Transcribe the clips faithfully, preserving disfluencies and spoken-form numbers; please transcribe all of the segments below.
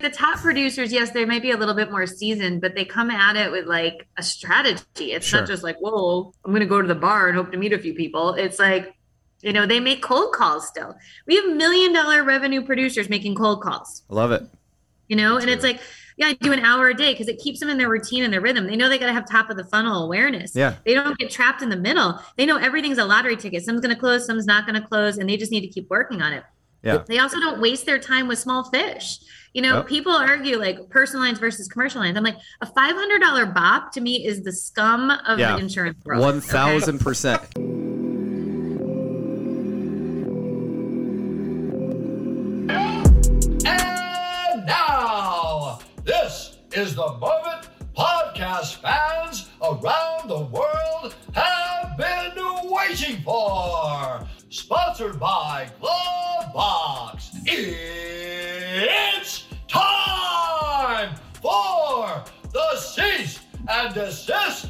the top producers, yes, they might be a little bit more seasoned, but they come at it with like a strategy. It's Sure. not just like, whoa, I'm going to go to the bar and hope to meet a few people. It's like, you know, they make cold calls still. We have million dollar revenue producers making cold calls. I love it. You know, and it's like, yeah, I do an hour a day because it keeps them in their routine and their rhythm. They know they got to have top of the funnel awareness. Yeah. They don't get trapped in the middle. They know everything's a lottery ticket. Some's going to close, some's not going to close, and they just need to keep working on it. Yeah. They also don't waste their time with small fish. You know, Yep. people argue like personal lines versus commercial lines. I'm like, a five hundred dollars B O P to me is the scum of Yeah. the insurance world. one thousand percent. And now, this is the moment podcast fans around the world have been waiting for. Sponsored by Glovebox. It's time for the Cease and Desist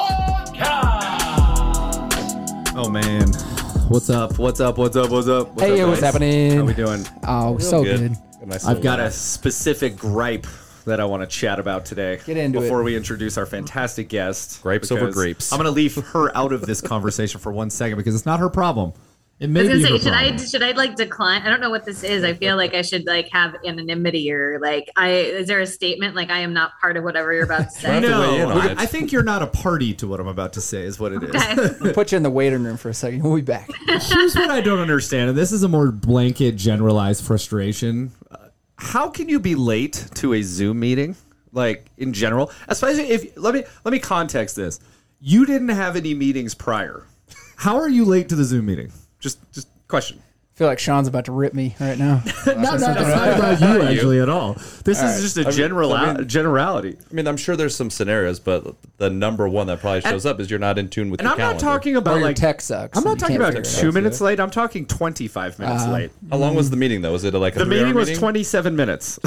podcast. Oh man, what's up? What's up? What's up? What's up? What's Hey, up, what's guys? happening? How we doing? Oh, so good. I've got a specific gripe that I want to chat about today. Get into before it. we introduce our fantastic guest. Gripes over because grapes. I'm going to leave her out of this conversation for one second because it's not her problem. It may I was be gonna her say, should I problem. should I like decline? I don't know what this is. I feel like I should like have anonymity or like I is there a statement like I am not part of whatever you're about to say? have to weigh in No, on it. I think you're not a party to what I'm about to say is what it is. Okay. We'll put you in the waiting room for a second. We'll be back. Here's what I don't understand, and this is a more blanket, generalized frustration. Uh, How can you be late to a Zoom meeting, like in general? Especially if let me let me context this. You didn't have any meetings prior. How are you late to the Zoom meeting? Just just question. I feel like Sean's about to rip me right now. no, no, it's not about you actually at all. This All is right. just a I mean- general I mean- generality. I mean, I'm sure there's some scenarios, but the number one that probably shows up is you're not in tune with And your I'm calendar. not talking Or about your like tech sucks. I'm and not you talking can't about figure it two out. minutes late. I'm talking twenty-five minutes Uh, late. How long was the meeting though? Was it like a The three-hour meeting was meeting? twenty-seven minutes.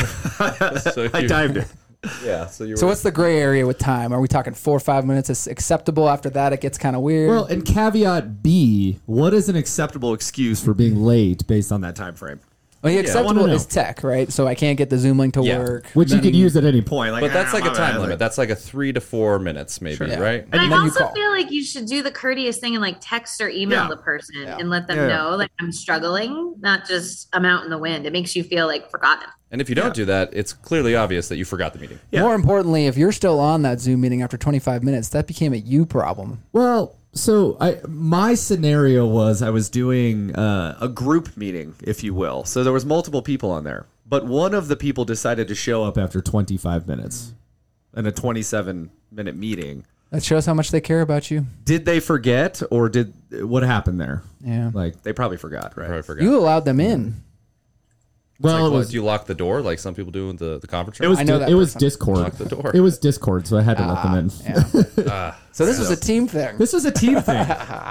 So I you- timed it. Yeah. So you. So were, what's the gray area with time? Are we talking four or five minutes is acceptable? After that, it gets kind of weird. Well, and caveat B, what is an acceptable excuse for being late based on that time frame? well, the I acceptable wanna is know. tech, right? So I can't get the Zoom link to Yeah. work. Which you Then- could use at any point. Like, but that's ah, like a my time bad. limit. That's like a three to four minutes, maybe, Sure. right? But And I then you also call. feel like you should do the courteous thing and like text or email Yeah. the person Yeah. and let them Yeah. know like I'm struggling, not just I'm out in the wind. It makes you feel like forgotten. And if you don't do that, it's clearly obvious that you forgot the meeting. Yeah. More importantly, if you're still on that Zoom meeting after twenty-five minutes, that became a you problem. Well, so I my scenario was I was doing uh, a group meeting, if you will. So there was multiple people on there, but one of the people decided to show up after twenty-five minutes in a twenty-seven minute meeting. That shows how much they care about you. Did they forget, or did what happened there? Yeah. Like they probably forgot, right? Probably forgot. You allowed them in. Well, Like, it what, was do you lock the door like some people do in the, the conference it room? was I know di- that it was person. Discord. Lock the door. It was Discord, so I had to let them in. Yeah. So this was a team thing. This was a team thing.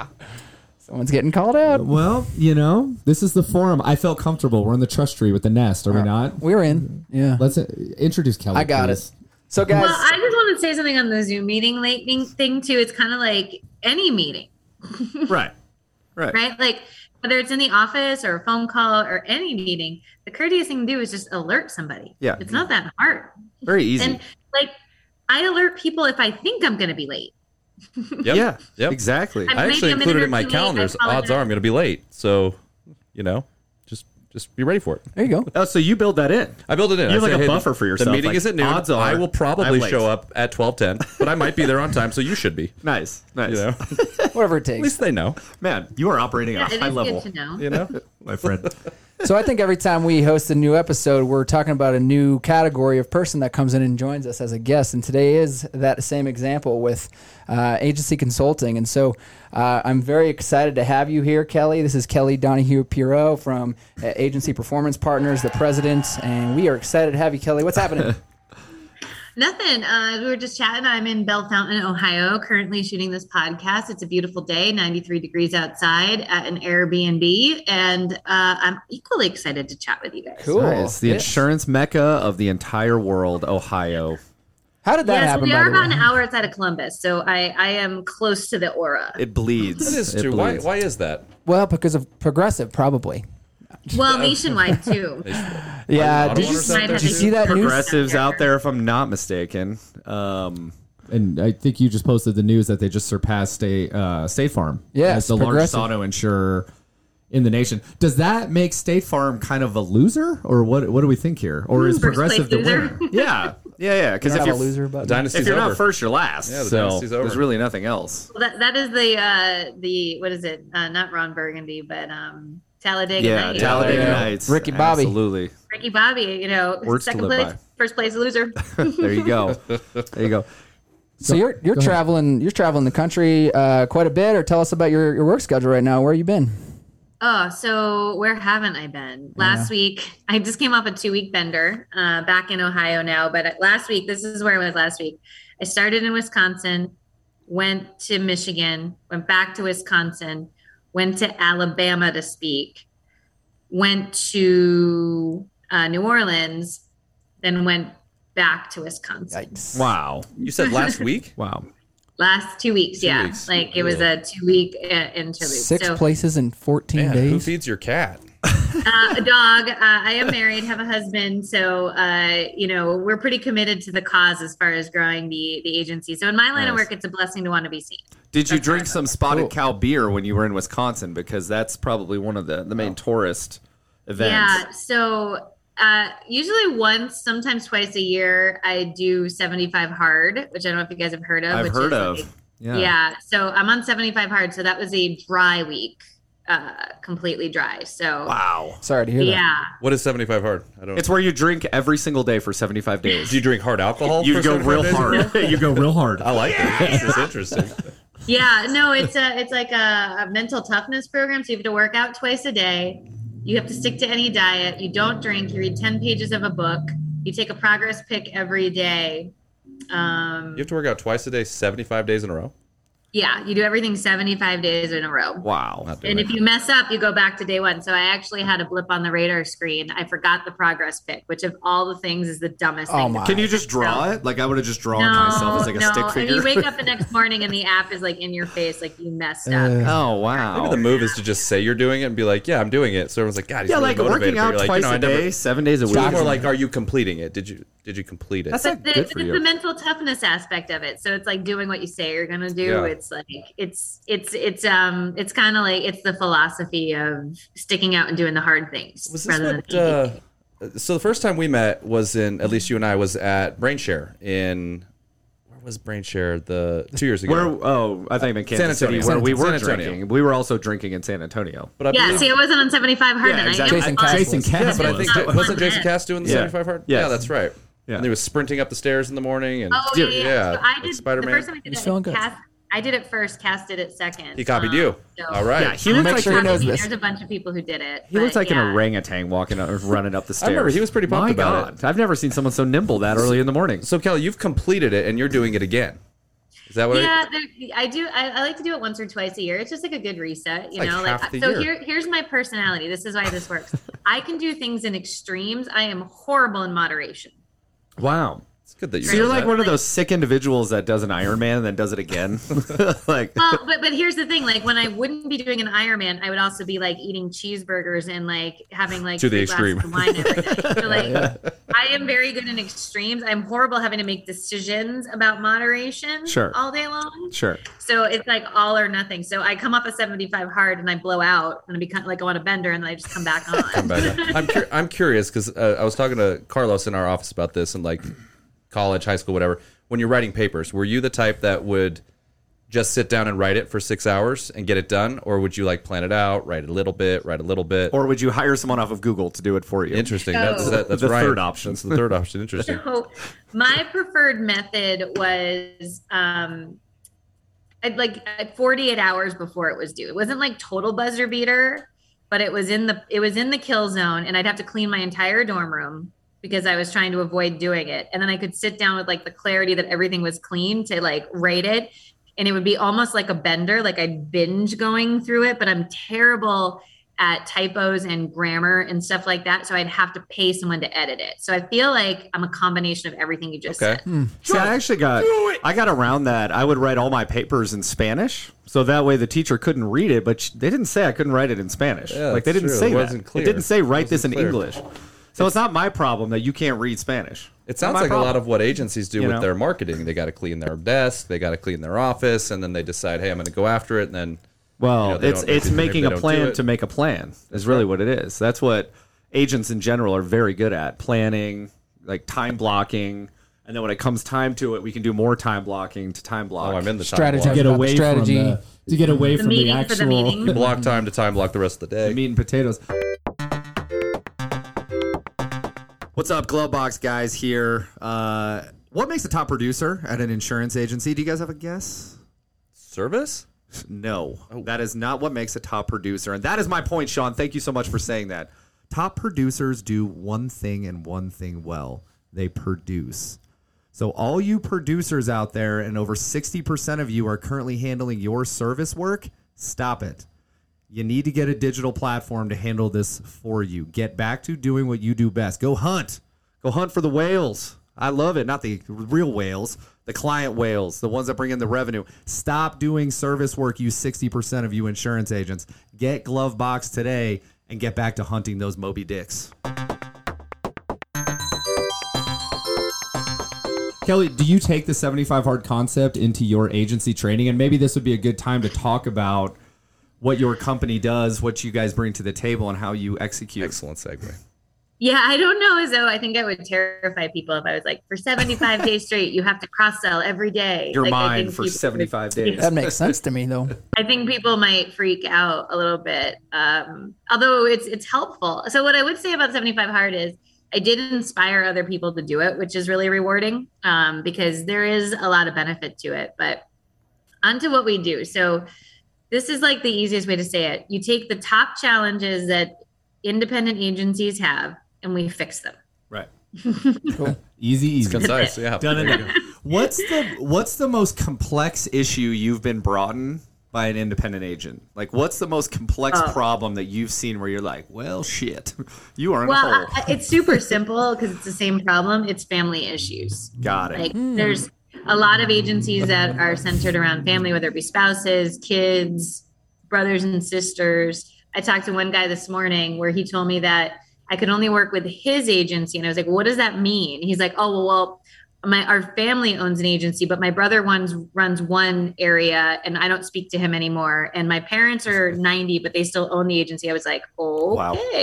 Someone's getting called out. Well, you know, this is the forum. I felt comfortable. We're in the trust tree with the nest, are we not? We're in. Yeah. Let's uh, introduce Kelly. I got please. it. So guys, Well, I just want to say something on the Zoom meeting late thing, thing too. It's kind of like any meeting, Right. Right. right? Like whether it's in the office or a phone call or any meeting, the courteous thing to do is just alert somebody. Yeah. It's not that hard. Very easy. And like I alert people if I think I'm going to be late. Yep. Yeah. Yep. Exactly. I'm- I Maybe actually I'm included in in my there too late, calendars. I Odds are I'm going to be late. So, you know, just just be ready for it. there you go. Oh, so you build that in? I build it in. You have I like say, a hey, buffer for yourself, The meeting like, is at noon. odds are I will I'm probably late. show up at twelve ten, but I might be there on time, so you should be. Nice. Nice. You know, Whatever it at takes. least they know. Man, you are operating Yeah, at a it high is level, good to know. You know, my friend. So I think every time we host a new episode, we're talking about a new category of person that comes in and joins us as a guest. And today is that same example with uh, agency consulting. And so uh, I'm very excited to have you here, Kelly. This is Kelly Donahue-Pirot from uh, Agency Performance Partners, the president. And we are excited to have you, Kelly. What's happening? Nothing. Uh, we were just chatting. I'm in Bell Fountain, Ohio, currently shooting this podcast. It's a beautiful day, ninety-three degrees outside at an Airbnb. And uh, I'm equally excited to chat with you guys. Cool. Nice. The Yeah. insurance mecca of the entire world, Ohio. How did that Yes, happen, we by are the about way? an hour outside of Columbus, so I, I am close to the aura. It bleeds. that is It true. Why, bleeds. why is that? Well, because of Progressive, probably. Well, nationwide too. Yeah, Auto did you, owners out there did you too? see that news? Progressives out there, if I'm not mistaken. Um, And I think you just posted the news that they just surpassed State uh, State Farm Yes, as the largest Progressive. auto insurer in the nation. Does that make State Farm kind of a loser, or what? What do we think here? Or is First place Progressive the loser. winner? yeah, yeah, yeah. Because Not if a you're loser, but Dynasty's if you're over. not first, you're last. Yeah, the so dynasty's over. there's really nothing else. Well, that that is the uh, the what is it? Uh, not Ron Burgundy, but um, Talladega Yeah, Nights. Talladega Yeah. Nights. Ricky Bobby. Absolutely. Ricky Bobby, you know, Words to second live place, by. first place loser. There you go. There you go. so you're you're go ahead. traveling you're traveling the country uh, quite a bit. Or tell us about your, your work schedule right now. Where you been? Oh, so where haven't I been? Last week, I just came off a two week bender uh, back in Ohio now. But last week, this is where I was last week. I started in Wisconsin, went to Michigan, went back to Wisconsin, went to Alabama to speak, went to uh, New Orleans, then went back to Wisconsin. Yikes! Wow. You said last week? Wow. Last two weeks, Two yeah. weeks. Like it was a two week uh, interlude. Six so, places in fourteen Man, who days. feeds your cat? uh, a dog. Uh, I am married, have a husband, so uh, you know we're pretty committed to the cause as far as growing the the agency. So in my line of Nice. work, it's a blessing to want to be seen. Did you That's drink right. some Spotted Cool. Cow beer when you were in Wisconsin? Because that's probably one of the, the main tourist events. Yeah. So uh, usually once, sometimes twice a year, I do seventy-five hard, which I don't know if you guys have heard of. I've which heard is of. like- Yeah. yeah. So I'm on seventy-five hard. So that was a dry week, uh, completely dry. So Wow. Sorry to hear that. yeah. What is seventy-five hard? I don't. It's where you drink every single day for seventy-five days. Do you drink hard alcohol? You for go seventy-five real days? hard. you go real hard. I like it. It's interesting. Yeah, no, it's a it's like a, a mental toughness program. So you have to work out twice a day. You have to stick to any diet. You don't drink. You read ten pages of a book. You take a progress pick every day. Um, You have to work out twice a day, seventy-five days in a row. yeah, you do everything seventy-five days in a row. Wow. Not doing And it. if you mess up, you go back to day one. So I actually had a blip on the radar screen. I forgot the progress pick, which of all the things is the dumbest Oh thing. my. Can you just draw it? Like I would have just drawn myself as like a no. stick And figure. you wake up the next morning and the app is like in your face, like you messed up. Uh, oh wow. Maybe the move is to just say you're doing it and be like, yeah, I'm doing it. So everyone's like, God, he's yeah, really like motivated. working But out you're like, twice you know, I a never- day, seven days a It's week. more like, are you completing it? Did you did you complete it? That's But not the, good for it's you. the mental toughness aspect of it. So it's like doing what you say you're gonna do. Yeah. It's like it's it's it's um it's kind of like it's the philosophy of sticking out and doing the hard things Was this rather what? than Uh, so the first time we met was in, at least you and I, was at BrainShare in, where was BrainShare? The two years ago. Where? Oh, I think in Kansas San Antonio. City, where we San were Antonio. drinking. We were also drinking in San Antonio. But I yeah. believe- See, I wasn't on seventy-five hard. Yeah, then. exactly. I Jason am on- Cass Jason was. Cass Yeah, but I was. think Not wasn't one Jason bit. Cass doing the Yeah. seventy-five hard? Yes. Yeah, that's right. Yeah. And he was sprinting up the stairs in the morning, and Oh yeah, Dude, yeah. yeah, So I like did Spider-Man. the first time I did He's it. feeling good. Cass, I did it first. Cass did it second. he copied Um, you. so- All right. Yeah, he We'll looks make like sure he knows this. There's a bunch of people who did it. he looks but like yeah. an orangutan walking up, or running up the stairs. I remember he was pretty pumped My about God, I've never seen someone so nimble that early in the morning. So Kelly, you've completed it, and you're doing it again. Is that what? Yeah, there, I do. I, I like to do it once or twice a year. It's just like a good reset, you like know. half Like the so, year. here, here's my personality. This is why this works. I can do things in extremes. I am horrible in moderation. Wow. It's good that you. So you're know like that. one of those sick individuals that does an Ironman and then does it again. like, Well, but but here's the thing. Like when I wouldn't be doing an Ironman, I would also be like eating cheeseburgers and like having like To the three glasses extreme. of wine every day. So like, I am very good in extremes. I'm horrible having to make decisions about moderation Sure. all day long. sure. So it's like all or nothing. So I come up a seventy-five hard and I blow out and I become like I want a bender and then I just come back on. Come back up. I'm cur- I'm curious because uh, I was talking to Carlos in our office about this, and like college, high school, whatever. When you're writing papers, were you the type that would just sit down and write it for six hours and get it done, or would you like plan it out, write a little bit, write a little bit? Or would you hire someone off of Google to do it for you? Interesting. So- That's that, that's The Ryan. third option. That's the third option. Interesting. So my preferred method was um I'd like at forty-eight hours before it was due. It wasn't like total buzzer beater, but it was in the it was in the kill zone and I'd have to clean my entire dorm room because I was trying to avoid doing it. And then I could sit down with like the clarity that everything was clean to like rate it. And it would be almost like a bender, like I'd binge going through it, but I'm terrible at typos and grammar and stuff like that. So I'd have to pay someone to edit it. So I feel like I'm a combination of everything you just Okay. said. See, I actually got I got around that. I would write all my papers in Spanish, so that way the teacher couldn't read it. But sh- they didn't say I couldn't write it in Spanish. Yeah, like they that's didn't true. say It that. wasn't clear. It didn't say It write this in wasn't clear. English. So it's not my problem that you can't read Spanish. It sounds Not my like a lot problem. of what agencies do You with know? their marketing. They got to clean their desk, they got to clean their office, and then they decide, hey, I'm going to go after it, and then Well, you know, they it's don't- it's they- they making a don't do plan it. to make a plan. Is really what it is. That's what agents in general are very good at: planning, like time blocking. And then when it comes time to it, we can do more time blocking to time block. Oh, I'm in the time Strategy. block. get about the away strategy. from the to get away The from the meeting for the actual meeting. block time to time block the rest of the day. meat and potatoes. What's up, Glovebox guys here? Uh, what makes a top producer at an insurance agency? Do you guys have a guess? Service? No, Oh. that is not what makes a top producer. And that is my point, Sean. Thank you so much for saying that. Top producers do one thing and one thing well. They produce. So all you producers out there, and over sixty percent of you are currently handling your service work, stop it. You need to get a digital platform to handle this for you. Get back to doing what you do best. Go hunt. Go hunt for the whales. I love it. Not the real whales, the client whales, the ones that bring in the revenue. Stop doing service work, you sixty percent of you insurance agents. Get Glovebox today and get back to hunting those Moby Dicks. Kelly, do you take the seventy-five hard concept into your agency training? And maybe this would be a good time to talk about what your company does, what you guys bring to the table, and how you execute. Excellent segue. Yeah, I don't know as though I think I would terrify people if I was like, for seventy-five days straight, you have to cross sell every day. Your like, I mind think for people- seventy-five days. That makes sense to me, though. I think people might freak out a little bit. Um, although it's it's helpful. So what I would say about seventy-five hard is I did inspire other people to do it, which is really rewarding um, because there is a lot of benefit to it. But onto what we do. So this is like the easiest way to say it. You take the top challenges that independent agencies have and we fix them. Right. Easy, easy. Concise, yeah. Done and done. What's the what's the most complex issue you've been brought in by an independent agent? Like, what's the most complex Oh. problem that you've seen where you're like, well, shit, you are in Well, a hole. I, it's super simple because it's the same problem. It's family issues. Got it. Like there's a lot of agencies that are centered around family, whether it be spouses, kids, brothers and sisters. I talked to one guy this morning where he told me that I could only work with his agency. And I was like, what does that mean? He's like, oh, well, well my our family owns an agency, but my brother runs runs one area and I don't speak to him anymore. And my parents are ninety, but they still own the agency. I was like, Wow. okay.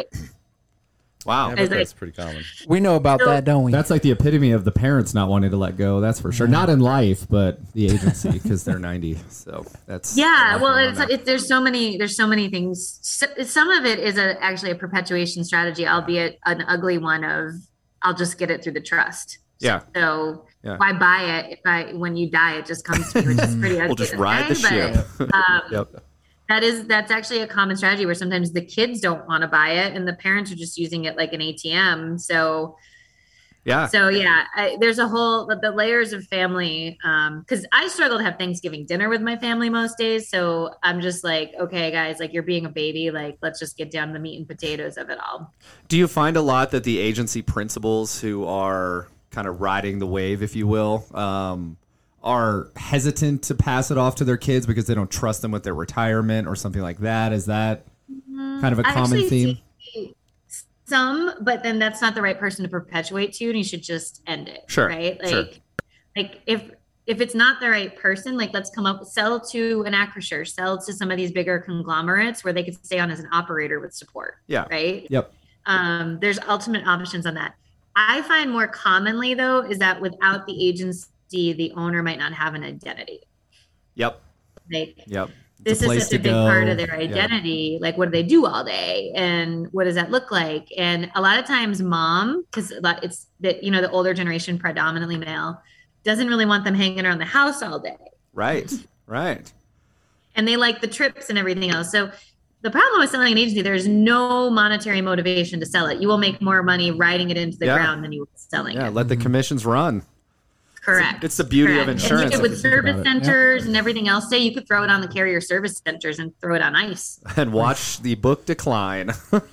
Wow. Yeah, As but I- that's pretty common. We know about So- that, don't we? That's like the epitome of the parents not wanting to let go. That's for sure. Not in life, but the agency. Because they're ninety. So that's. Yeah, that's well, going on it's, there. it, there's so many, there's so many things. So, some of it is a, actually a perpetuation strategy, albeit an ugly one of I'll just get it through the trust. Yeah. So Yeah. why buy it if I when you die it just comes to me, which is pretty ugly. We'll just to ride the say, ship. but, um, Yep. that is that's actually a common strategy where sometimes the kids don't want to buy it and the parents are just using it like an A T M. So Yeah. so yeah, I, there's a whole the, the layers of family. Um, because I struggle to have Thanksgiving dinner with my family most days. So I'm just like, okay, guys, like you're being a baby. Like let's just get down to the meat and potatoes of it all. Do you find a lot that the agency principals who are kind of riding the wave, if you will, um, are hesitant to pass it off to their kids because they don't trust them with their retirement or something like that? Is that kind of a I common actually theme? see some, but then that's not the right person to perpetuate to, and you should just end it. Sure, Right. Like, sure. like if if it's not the right person, like let's come up sell to an Acrisure, sell to some of these bigger conglomerates where they could stay on as an operator with support. Yeah. Right. Yep. Um, there's ultimate options on that. I find more commonly though is that without the agency, the owner might not have an identity. Yep. Like Yep. this place is such a to big go. part of their Yeah. identity. Like, what do they do all day, and what does that look like? And a lot of times, mom, because it's that you know the older generation, predominantly male, doesn't really want them hanging around the house all day, Right. Right. and they like the trips and everything else. So. The problem with selling an agency, there's no monetary motivation to sell it. You will make more money riding it into the Yeah. ground than you will selling Yeah. it. Let the commissions run. Correct. It's the beauty of Correct. insurance. And you could, with Think about service it. centers and everything else, say you could throw it on the carrier service centers and throw it on ice. And watch the book decline.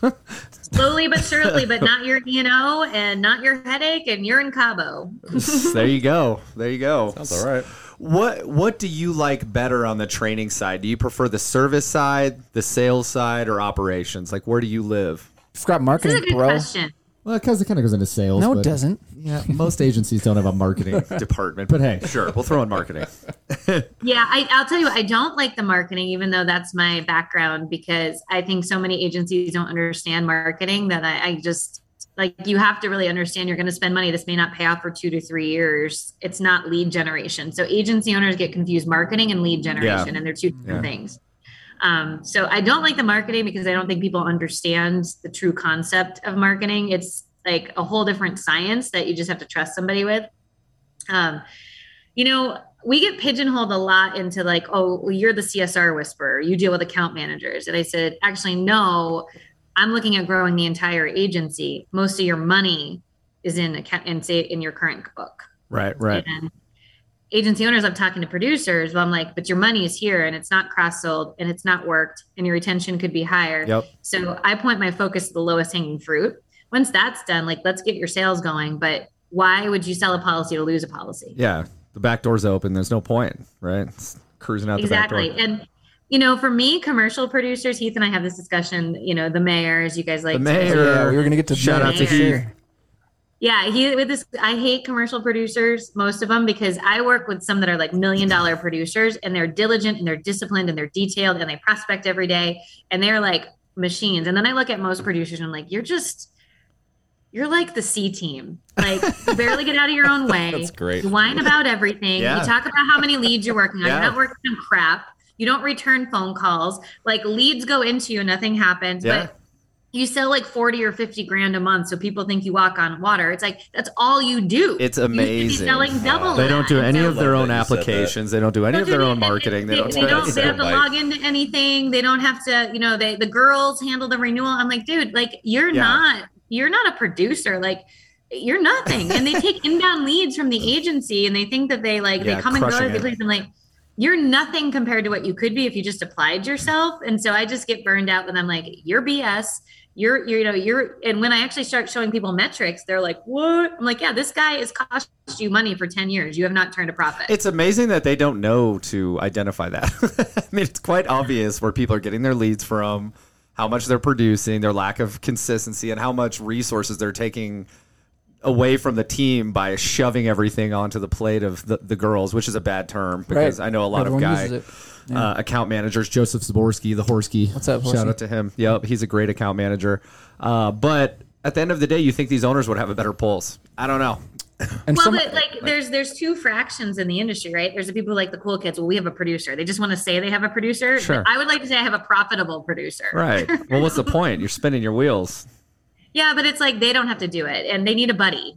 Slowly but surely, but not your E and O and not your headache, and you're in Cabo. There you go. There you go. Sounds all right. What What do you like better on the training side? Do you prefer the service side, the sales side, or operations? Like, where do you live? Forgot This is marketing, a good bro. question. Well, because it kind of goes into sales. No, it but- doesn't. Yeah, most agencies don't have a marketing. Department. But hey. Sure, we'll throw in marketing. Yeah, I, I'll tell you what, I don't like the marketing, even though that's my background, because I think so many agencies don't understand marketing that I, I just like, you have to really understand you're going to spend money. This may not pay off for two to three years. It's not lead generation. So agency owners get confused marketing and lead generation, Yeah. and they're two different Yeah. things. Um, so I don't like the marketing because I don't think people understand the true concept of marketing. It's like a whole different science that you just have to trust somebody with. Um, you know, we get pigeonholed a lot into like, oh, well, you're the C S R whisperer. You deal with account managers. And I said, actually, no, I'm looking at growing the entire agency. Most of your money is in account and say in your current book. Right, right. And agency owners, I'm talking to producers. Well, I'm like, but your money is here and it's not cross-sold and it's not worked and your retention could be higher. Yep. So I point my focus to the lowest hanging fruit. Once that's done, like, let's get your sales going. But why would you sell a policy to lose a policy? Yeah, the back door's open. There's no point, right? It's cruising out Exactly. the back door. And, you know, for me, commercial producers, Heath and I have this discussion, you know, the mayors, you guys like The to- mayor. Yeah, we were gonna get to Shout that out to for Heath. sure. Yeah, he with this. I hate commercial producers, most of them, because I work with some that are like million dollar producers, and they're diligent and they're disciplined and they're detailed and they prospect every day, and they're like machines. And then I look at most producers and I'm like, you're just, you're like the C team. Like, you barely get out of your own way. That's great. You whine about everything. Yeah. You talk about how many leads you're working on. Yeah. You're not working on crap. You don't return phone calls. Like, leads go into you, nothing happens. Yeah. But you sell like forty or fifty grand a month, so people think you walk on water. It's like, that's all you do. It's You should be amazing. selling double They don't do that. any So- of their Love own that you said that. applications. They don't do any Don't of their do own the- marketing. They, They, don't they do don't. anything. They have to Like- log into anything. They don't have to. You know, they the girls handle the renewal. I'm like, dude, like you're Yeah. not. You're not a producer. Like, you're nothing. And they take inbound leads from the agency, and they think that they like Yeah, they come and go crushing to the it. place. I'm like, you're nothing compared to what you could be if you just applied yourself. And so I just get burned out when I'm like, you're B S. You're, you're, you know, you're, and when I actually start showing people metrics, they're like, what? I'm like, yeah, this guy has cost you money for ten years. You have not turned a profit. It's amazing that they don't know to identify that. I mean, it's quite obvious where people are getting their leads from, how much they're producing, their lack of consistency, and how much resources they're taking away from the team by shoving everything onto the plate of the, the girls, which is a bad term because Right. I know a lot Everyone of guy uses it. Yeah. uh, account managers. Joseph Zaborski, the Horsky. What's up, Shout Horsey? out to him. Yep, he's a great account manager. Uh, but at the end of the day, you think these owners would have a better pulse. I don't know. And Well, some, but like there's there's two fractions in the industry, right? There's the people who like the cool kids. Well, we have a producer. They just want to say they have a producer. Sure. I would like to say I have a profitable producer. Right. Well, what's the point? You're spinning your wheels. Yeah, but it's like they don't have to do it, and they need a buddy.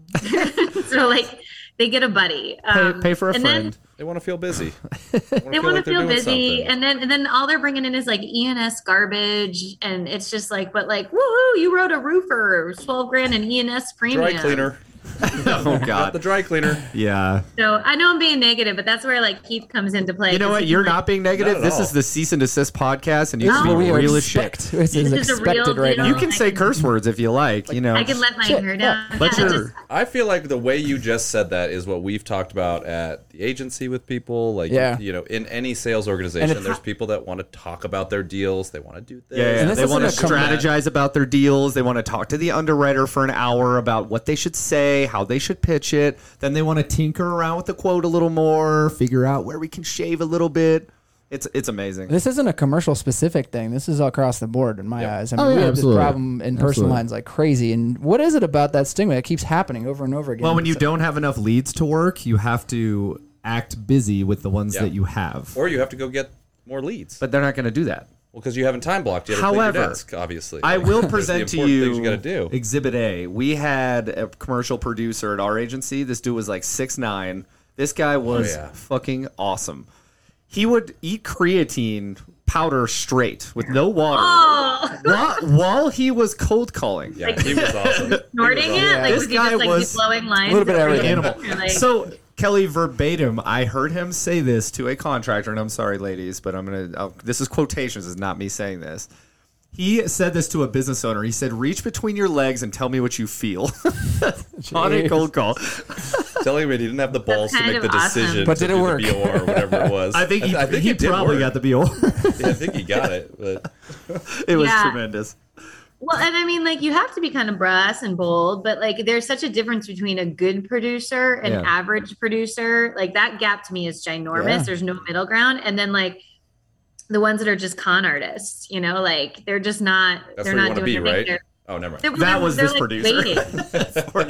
So like they get a buddy. Pay, Um, pay for a and friend. Then, They want to feel busy. they want to like they're feel doing busy, something. and then and then all they're bringing in is like E N S garbage, and it's just like, but like, woohoo! You wrote a roofer, twelve grand in E N S premium. Dry cleaner. Oh Got God. the dry cleaner. Yeah. So I know I'm being negative, but that's where like Keith comes into play. You know 'cause what? he's You're like, not being negative. Not at This all. is the cease and desist podcast, and you No. can what be we real as shit. expect. This is This is a real expected right deal. now. You can say curse words if you like. You know. I can let my Shit, hair yeah. down. Let Yeah, your- just- I feel like the way you just said that is what we've talked about at the agency with people. Like, Yeah. you know, in any sales And organization, it there's ha- people that want to talk about their deals. They want to do this. Yeah, yeah. And this They want to isn't a com- strategize about their deals. They want to talk to the underwriter for an hour about what they should say, how they should pitch it. Then they want to tinker around with the quote a little more, figure out where we can shave a little bit. It's it's amazing. This isn't a commercial specific thing. This is across the board in my eyes. I mean, Oh, yeah, we have this absolutely. problem in personal Absolutely. lines like crazy. And what is it about that stigma that keeps happening over and over again? Well, when you So- don't have enough leads to work, you have to act busy with the ones Yeah. that you have. Or you have to go get more leads. But they're not going to do that. Well, because you haven't time blocked yet. to clean your However, desk, obviously. I will There's the present to important you things you got to do. Exhibit A. We had a commercial producer at our agency. This dude was like six nine. This guy was yeah. fucking awesome. He would eat creatine powder straight with no water Oh, while, while he was cold calling. Yeah, he was awesome. snorting He was it? awesome. Like, This was he guy just like was blowing lines? a little bit of over everything. you? You're like, So Kelly, verbatim, I heard him say this to a contractor, and I'm sorry, ladies, but I'm gonna. I'll, this is quotations. It's not me saying this. He said this to a business owner. He said, "Reach between your legs and tell me what you feel." On a cold call. Telling me he didn't have the balls to kind make of the awesome. decision. But to did it do work? The B O R or whatever it was. I think he, I think he it did probably work. got the B O R. Yeah, I think he got it. But It was Yeah. tremendous. Well, and I mean, like, you have to be kind of brass and bold, but like, there's such a difference between a good producer and Yeah. average producer. Like, that gap to me is ginormous. Yeah. There's no middle ground. And then, like, the ones that are just con artists, you know, like, they're just not, that's they're where you not want to doing be, their right? thing. They're- Oh, never mind. they're- That was they're, this like, producer. waiting. For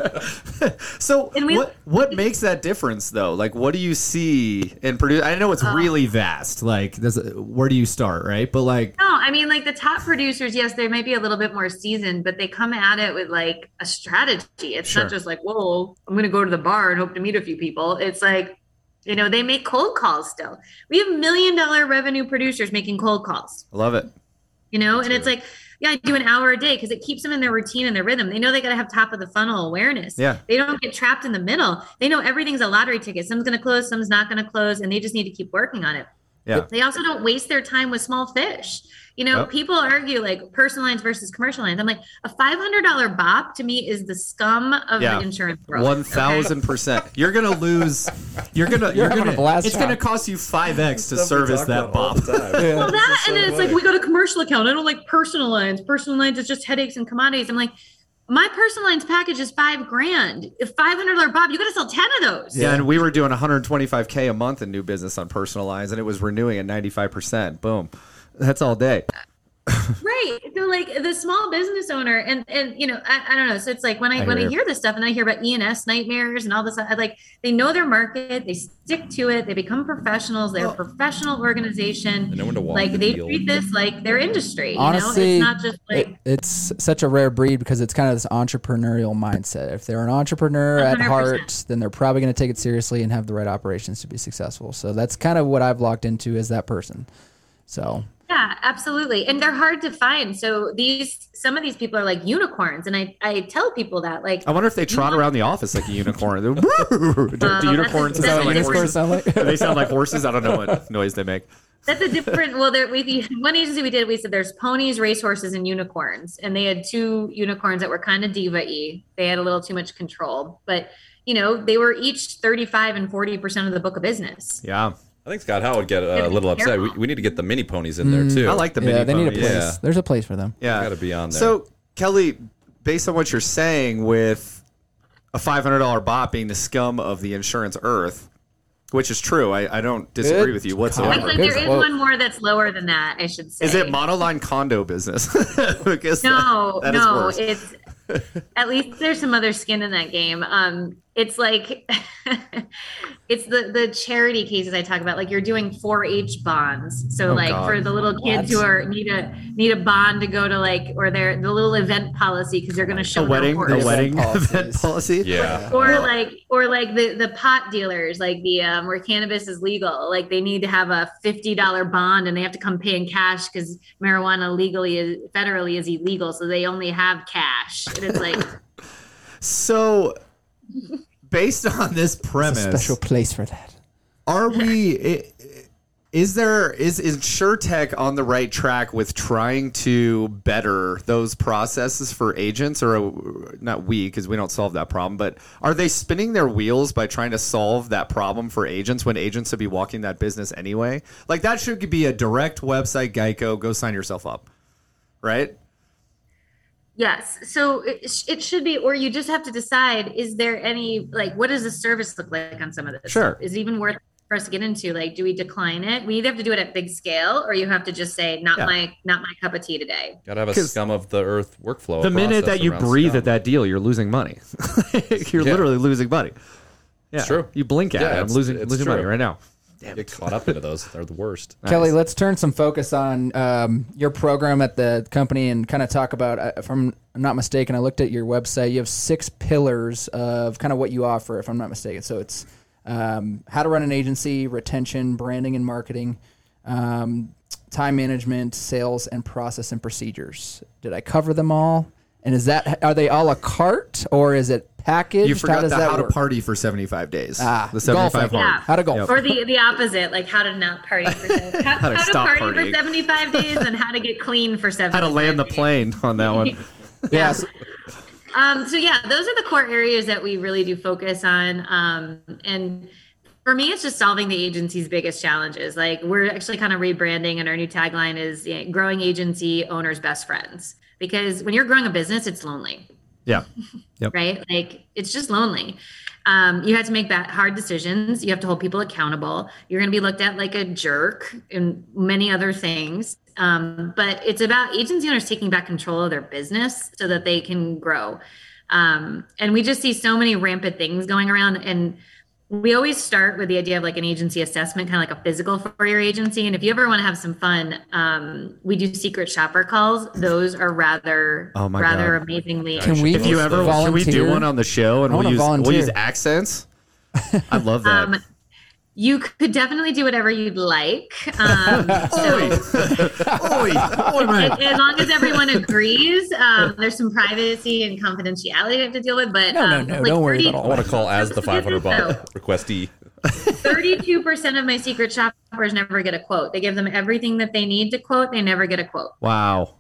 sure. So And we- what what makes that difference though? Like what do you see in produce? I know it's Uh, really vast. Like there's a, where do you start, right? But like No, I mean, like the top producers, yes, they might be a little bit more seasoned, but they come at it with like a strategy. It's Sure. not just like, whoa, I'm going to go to the bar and hope to meet a few people. It's like, you know, they make cold calls still. We have million dollar revenue producers making cold calls, I love it. you know, and it's like, yeah, I do an hour a day because it keeps them in their routine and their rhythm. They know they got to have top of the funnel awareness. Yeah. They don't get trapped in the middle. They know everything's a lottery ticket. Some's going to close, some's not going to close, and they just need to keep working on it. Yeah. They also don't waste their time with small fish. You know, Yep. people argue like personal lines versus commercial lines. I'm like, a five hundred dollar B O P to me is the scum of Yeah. the insurance world. One thousand percent. You're gonna lose. You're gonna. You're, You're having gonna. a blast, it's John. gonna cost you five x to Stuff we service talk that about all Bob. the time. Well, that so and then it's funny. like we go to commercial account. I don't like personal lines. Personal lines is just headaches and commodities. I'm like, my personal lines package is five grand. If five hundred dollar B O P, you got to sell ten of those. Yeah, and we were doing one hundred twenty-five K a month in new business on personal lines, and it was renewing at ninety-five percent. Boom. That's all day. Right. So like the small business owner and and you know, I, I don't know. So it's like when I, I when hear I you. hear this stuff and I hear about E and S nightmares and all this, I like they know their market, they stick to it, they become professionals, they're a professional organization. They know when to walk Like the they field. treat this like their industry. Honestly, you know? It's not just like it- it's such a rare breed because it's kind of this entrepreneurial mindset. If they're an entrepreneur at one hundred heart, percent. then they're probably going to take it seriously and have the right operations to be successful. So that's kind of what I've locked into as that person. So yeah, absolutely. And they're hard to find. So these some of these people are like unicorns. And I, I tell people that like I wonder if they trot around the office like a unicorn. Do, do unicorns that's a- sound like that's a- horses? sound like? they sound like horses. I don't know what noise they make. that's a different well there we one agency we did, we said there's ponies, racehorses, and unicorns. And they had two unicorns that were kind of diva-y. They had a little too much control. But you know, they were each thirty-five and forty percent of the book of business. Yeah, I think Scott Howe would get Yeah, a be little upset. We, careful. we need to get the mini ponies in there too. I like the mini. yeah, they need a ponies. place. Yeah. There's a place for them. Yeah, Gotta be on there. So Kelly, based on what you're saying, with a five hundred dollar bot being the scum of the insurance earth, which is true, I, I don't disagree Good with you comment. whatsoever. Actually, Good there is quote. one more that's lower than that, I should say. Is it monoline condo business? Because No, that- that is no, worse. it's at least there's some other skin in that game. Um, it's like it's the the charity cases I talk about. Like you're doing four H bonds, so Oh, like God. for the little kids What? who are need a need a bond to go to like or their the little event policy because they're going to show the their wedding, horse. the Event wedding policies. event policy. yeah. Or like, or like the the pot dealers, like the um, where cannabis is legal, like they need to have a fifty dollar bond and they have to come pay in cash because marijuana legally is federally is illegal, so they only have cash. And it's like, So, based on this There's premise, a special place for that. are we? i- Is there is is InsurTech on the right track with trying to better those processes for agents, or uh, not we because we don't solve that problem, but are they spinning their wheels by trying to solve that problem for agents when agents should be walking that business anyway? Like that should be a direct website, Geico, go sign yourself up, right? yes. So it, sh- it should be, or you just have to decide: is there any like, what does the service look like on some of this? Sure. stuff? Is it even worth for us to get into? Like, do we decline it? We either have to do it at big scale, or you have to just say, not Yeah. my not my cup of tea today. Gotta have a 'Cause scum of the earth workflow. The minute process that you around breathe scum. at that deal, you're losing money. you're Yeah. literally losing money. Yeah, It's true. You blink at Yeah, it, I'm it's- losing it's losing true. money right now. get caught up into those. They're the worst. Kelly, let's turn some focus on um, your program at the company and kind of talk about, uh, if I'm not mistaken, I looked at your website. You have six pillars of kind of what you offer, if I'm not mistaken. So it's um, how to run an agency, retention, branding and marketing, um, time management, sales, and process and procedures. Did I cover them all? And is that, are they a la carte or is it packaged? You forgot how does the that how to work? party for seventy-five days. Ah, the seventy-five golfing. hard. Yeah. How to golf? Yep. Or the the opposite, like how to not party for seven, how, How to how to stop party partying. for seventy-five days and how to get clean for seventy-five How to land the days. plane on that one. Yeah. so- Um, so yeah, those are the core areas that we really do focus on. Um, and for me, it's just solving the agency's biggest challenges. Like we're actually kind of rebranding, and our new tagline is you know, growing agency owners' best friends. Because when you're growing a business, it's lonely, Yeah. Yep. right? Like it's just lonely. Um, you have to make that hard decisions. You have to hold people accountable. You're going to be looked at like a jerk and many other things. Um, but it's about agency owners taking back control of their business so that they can grow. Um, and we just see so many rampant things going around. And we always start with the idea of like an agency assessment, kind of like a physical for your agency. And if you ever want to have some fun, um, we do secret shopper calls. Those are rather, Oh my rather God. amazingly. Can we If you ever, volunteer? should we do one on the show and I we'll wanna use we'll volunteer. use accents? I love that. Um, you could definitely do whatever you'd like. Um, so Oi, oi, man. as, as long as everyone agrees, um, there's some privacy and confidentiality you have to deal with. But No, no, um, no, like don't worry thirty about all I want to call as the So this five hundred is baht so- requestee. thirty-two percent of my secret shoppers never get a quote. They give them everything that they need to quote. They never get a quote. Wow.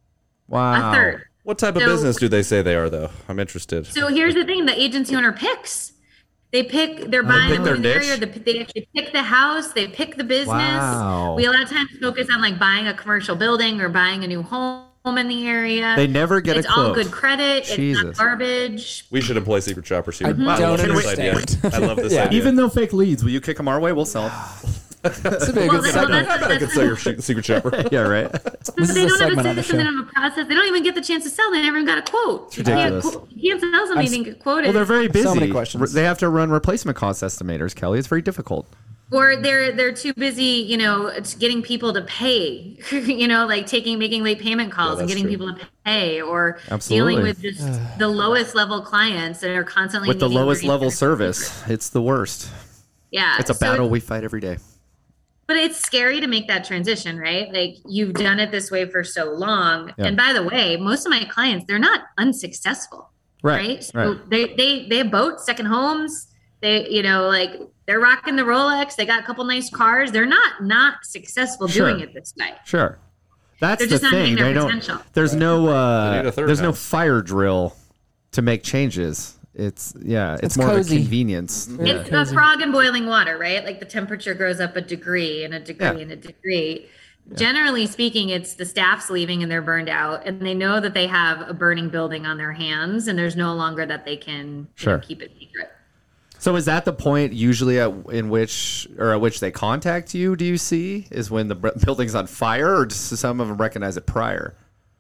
Wow. A third. What type of So- business do they say they are, though? I'm interested. So here's the thing: the agency owner picks. They pick. They're buying pick a their new niche? area. They, they actually pick the house. They pick the business. Wow. We a lot of times focus on like buying a commercial building or buying a new home in the area. They never get it's a quote. all good credit. It's Jesus. not garbage. We should employ secret shoppers here. I Wow, don't I love this understand. idea. I love this Yeah. idea. Even though fake leads, will you kick them our way? We'll sell them. This would be a Well, good that- well, segment. that's- I could sell your sh- secret shopper. Yeah, right. This But is they a don't have segment a on the system. They show. don't have a process. They don't even get the chance to sell. They never even got a quote. It's ridiculous. You can't sell something. You didn't get quoted. Well, they're very busy. So many questions. They have to run replacement cost estimators, Kelly. It's very difficult. or they're they're too busy, you know, it's getting people to pay. you know, like taking making late payment calls and that's getting true. people to pay, or Absolutely. dealing with just the lowest level clients that are constantly With the needing lowest more level information. service, it's the worst. Yeah, It's a so battle it- we fight every day. But it's scary to make that transition, right? Like you've done it this way for so long. Yeah. And by the way, most of my clients, they're not unsuccessful, right? So right. they they they have boats, second homes. They, you know, like they're rocking the Rolex. They got a couple nice cars. They're not not successful Sure. doing it this way. Sure. That's They're the just not thing. hitting their They don't. potential. There's no. They Uh, need a third there's no house. fire drill to make changes. It's yeah. It's, It's more cozy. of a convenience. Yeah. It's a frog in boiling water, right? Like the temperature goes up a degree and a degree Yeah. and a degree. Generally speaking, it's the staff's leaving and they're burned out, and they know that they have a burning building on their hands, and there's no longer that they can you know, Sure. keep it secret. So is that the point usually at, in which or at which they contact you? Do you see is when the b- building's on fire, or does some of them recognize it prior?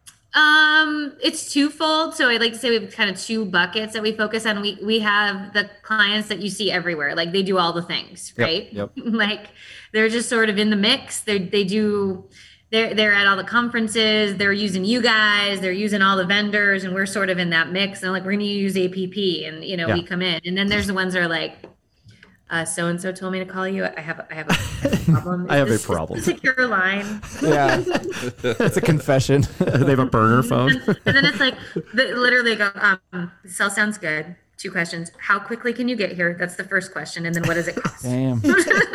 Um, it's twofold. So I like to say we have kind of two buckets that we focus on. We we have the clients that you see everywhere, like they do all the things, Yep, right? yep. Like they're just sort of in the mix. They they do. They're they're at all the conferences. They're using you guys. They're using all the vendors, and we're sort of in that mix. And like we're going to use A P P, and you know Yeah. we come in, and then there's the ones that are like. Uh, so and so told me to call you. I have I have a problem. I have a Is this- problem. is this a secure line. Yeah, it's a confession. they have a burner phone. And then it's like they literally go, um, the cell sounds good. Two questions. How quickly can you get here? That's the first question. And then what does it cost? Damn,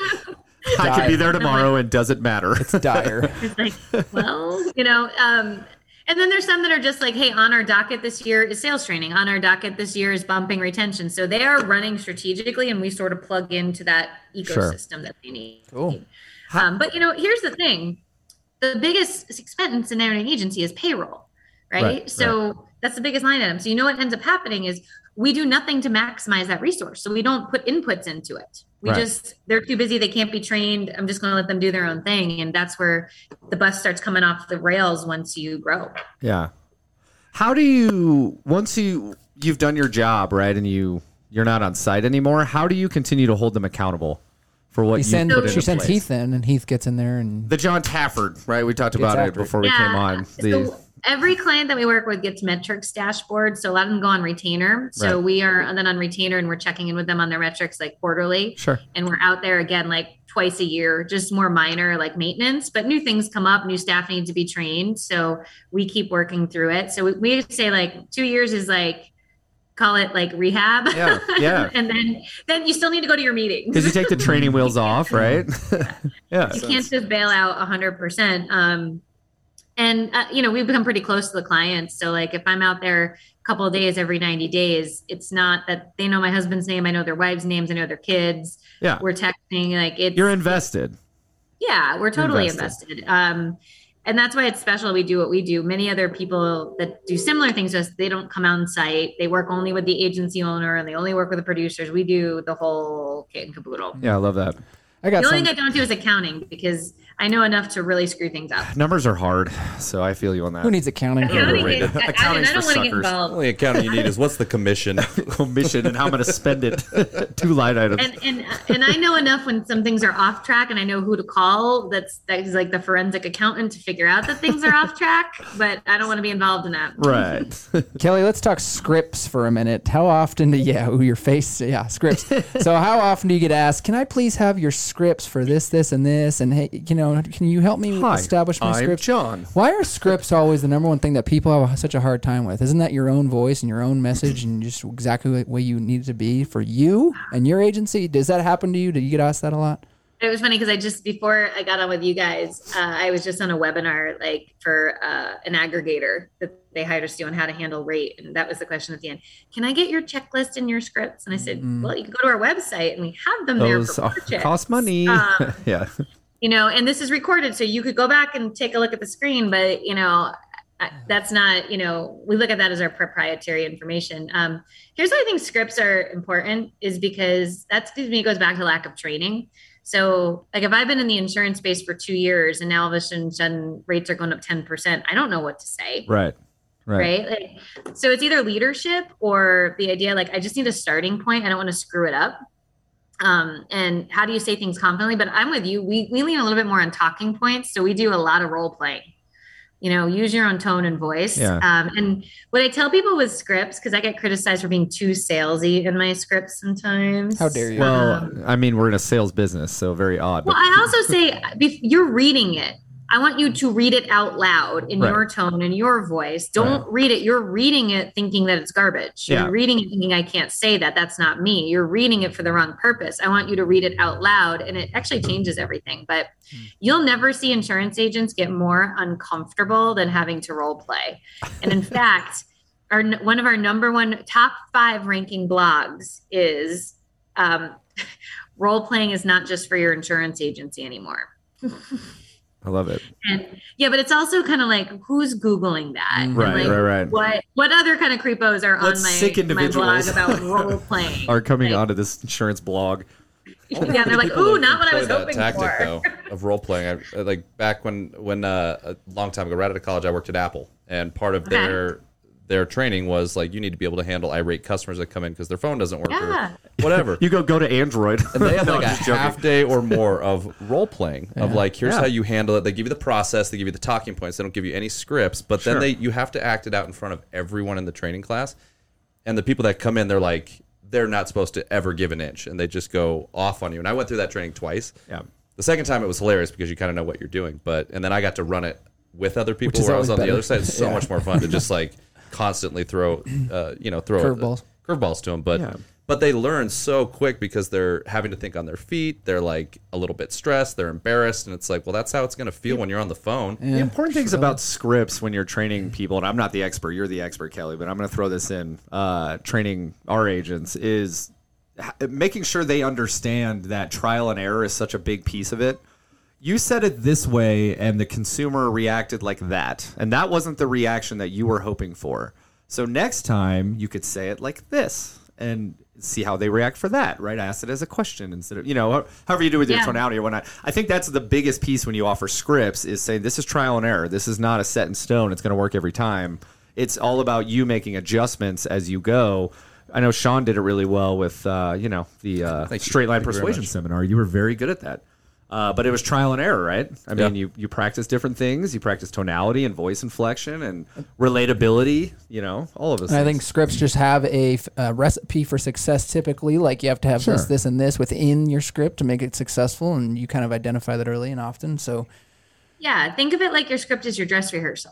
I could be there tomorrow and doesn't matter. it's dire. It's like, well, you know, um, and then there's some that are just like, hey, on our docket this year is sales training. On our docket this year is bumping retention. So they are running strategically, and we sort of plug into that Sure. ecosystem that they need. Cool. Um, but you know, here's the thing: the biggest expense in an agency is payroll, right? Right, so that's the biggest line item. So you know what ends up happening is we do nothing to maximize that resource. So we don't put inputs into it. We Right. just they're too busy. They can't be trained. I'm just going to let them do their own thing, and that's where the bus starts coming off the rails once you grow. Yeah. How do you once you you've done your job, right, and you you're not on site anymore, how do you continue to hold them accountable for what He you send, put into she sends place? Heath in, and Heath gets in there, and The John Tafford, right? We talked about it after it. before we came on. The So every client that we work with gets metrics dashboard. So a lot of them go on retainer. So Right. we are then on retainer, and we're checking in with them on their metrics like quarterly. Sure. And we're out there again like twice a year, just more minor like maintenance, but new things come up, new staff need to be trained. So we keep working through it. So we, we say like two years is like call it like rehab. Yeah, yeah. And then then you still need to go to your meetings. Because you take the training wheels off, right? Yeah. You can't just bail out one hundred percent. Um, and, uh, you know, we've become pretty close to the clients. So, like, if I'm out there a couple of days every ninety days, it's not that they know my husband's name. I know their wives' names. I know their kids. Yeah. We're texting. Like, it's, You're invested. Yeah, we're totally Invested. invested. Um, and that's why it's special. We do what we do. Many other people that do similar things to us, they don't come on site. They work only with the agency owner and they only work with the producers. We do the whole kit and caboodle. Yeah, I love that. I got The only some. thing I don't do is accounting because I know enough to really screw things up. Numbers are hard, so I feel you on that. Who needs accounting? Accounting overrated. is- I, I, Accounting's I don't for want to get suckers. involved. Only accounting you need is what's the commission? Commission and how I'm going to spend it. Two line items. And, and and I know enough when some things are off track, and I know who to call. That's that's like the forensic accountant to figure out that things are off track. But I don't want to be involved in that. Right. Kelly, let's talk scripts for a minute. How often do yeah, ooh, your face, yeah, scripts. So how often do you get asked, can I please have your scripts for this, this, and this? And hey, you know, can you help me Hi, establish my I'm scripts? John. Why are scripts always the number one thing that people have such a hard time with? Isn't that your own voice and your own message and just exactly the way you need it to be for you and your agency? Does that happen to you? Do you get asked that a lot? It was funny because I just before I got on with you guys, uh, I was just on a webinar like for uh, an aggregator that they hired us to do on how to handle rate, and that was the question at the end. Can I get your checklist and your scripts? And I said, Mm-hmm. well, you can go to our website and we have them there Those for uh, purchase. cost money. Um, Yeah. you know, and this is recorded, so you could go back and take a look at the screen, but you know, I- that's not, you know, we look at that as our proprietary information. Um, here's why I think scripts are important is because that's, to me, it goes back to lack of training. So like if I've been in the insurance space for two years and now all of a sudden, sudden rates are going up ten percent, I don't know what to say. Right. Right. Right. Like, so it's either leadership or the idea, like, I just need a starting point. I don't want to screw it up. Um, and how do you say things confidently? But I'm with you. We, we lean a little bit more on talking points. So we do a lot of role playing, you know, use your own tone and voice. Yeah. Um, and what I tell people with scripts, because I get criticized for being too salesy in my scripts sometimes. How dare you? Well, Um, I mean, we're in a sales business, so very odd. well, But I also say bef- you're reading it. I want you to read it out loud in Right. your tone and your voice. Don't read it. You're reading it thinking that it's garbage. You're Yeah. reading it thinking I can't say that. That's not me. You're reading it for the wrong purpose. I want you to read it out loud, and it actually changes everything. But you'll never see insurance agents get more uncomfortable than having to role play. And in fact, our one of our number one top five ranking blogs is um, role playing is not just for your insurance agency anymore. I love it. And yeah, but it's also kind of like who's Googling that? And Right, like, right, right. What what other kind of creepos are What on my, sick my blog individuals about role playing? Are coming Like, onto this insurance blog. Yeah, they're like, People ooh, that not what I employ was that hoping tactic, for. though, of role playing. I, like back when, when uh, a long time ago, right out of college, I worked at Apple, and part of Okay. their their training was like you need to be able to handle irate customers that come in because their phone doesn't work Yeah. or whatever. You go go to Android. And they had No, like I'm a just joking. half day or more of role playing of like here's Yeah. how you handle it. They give you the process, they give you the talking points. They don't give you any scripts, but Sure. then they you have to act it out in front of everyone in the training class. And the people that come in, they're like they're not supposed to ever give an inch, and they just go off on you. And I went through that training twice. Yeah. The second time it was hilarious because you kind of know what you're doing, but and then I got to run it with other people is where I was on always the better. other side. It's so Yeah. much more fun to just like constantly throw, uh, you know, throw Curveballs. curveballs to them. But Yeah. but they learn so quick because they're having to think on their feet. They're like a little bit stressed. They're embarrassed, and it's like, well, that's how it's going to feel when you're on the phone. The important things about scripts when you're training people, and I'm not the expert, you're the expert, Kelly, but I'm going to throw this in, uh, training our agents, is h- making sure they understand that trial and error is such a big piece of it. You said it this way, and the consumer reacted like that, and that wasn't the reaction that you were hoping for. So next time, you could say it like this, and see how they react for that, right? Ask it as a question instead of, you know, however you do with your Yeah. tonality or whatnot. I think that's the biggest piece when you offer scripts is saying this is trial and error. This is not a set in stone. It's going to work every time. It's all about you making adjustments as you go. I know Sean did it really well with, uh, you know, the uh, Thank you. straight line Thank you very persuasion much. seminar. You were very good at that. Uh, but it was trial and error, right? I mean, Yeah. you, you practice different things. You practice tonality and voice inflection and relatability, you know, all of those And I things. think scripts just have a, f- a recipe for success typically. Like you have to have this, Sure. this, and this within your script to make it successful. And you kind of identify that early and often. So Yeah, think of it like your script is your dress rehearsal.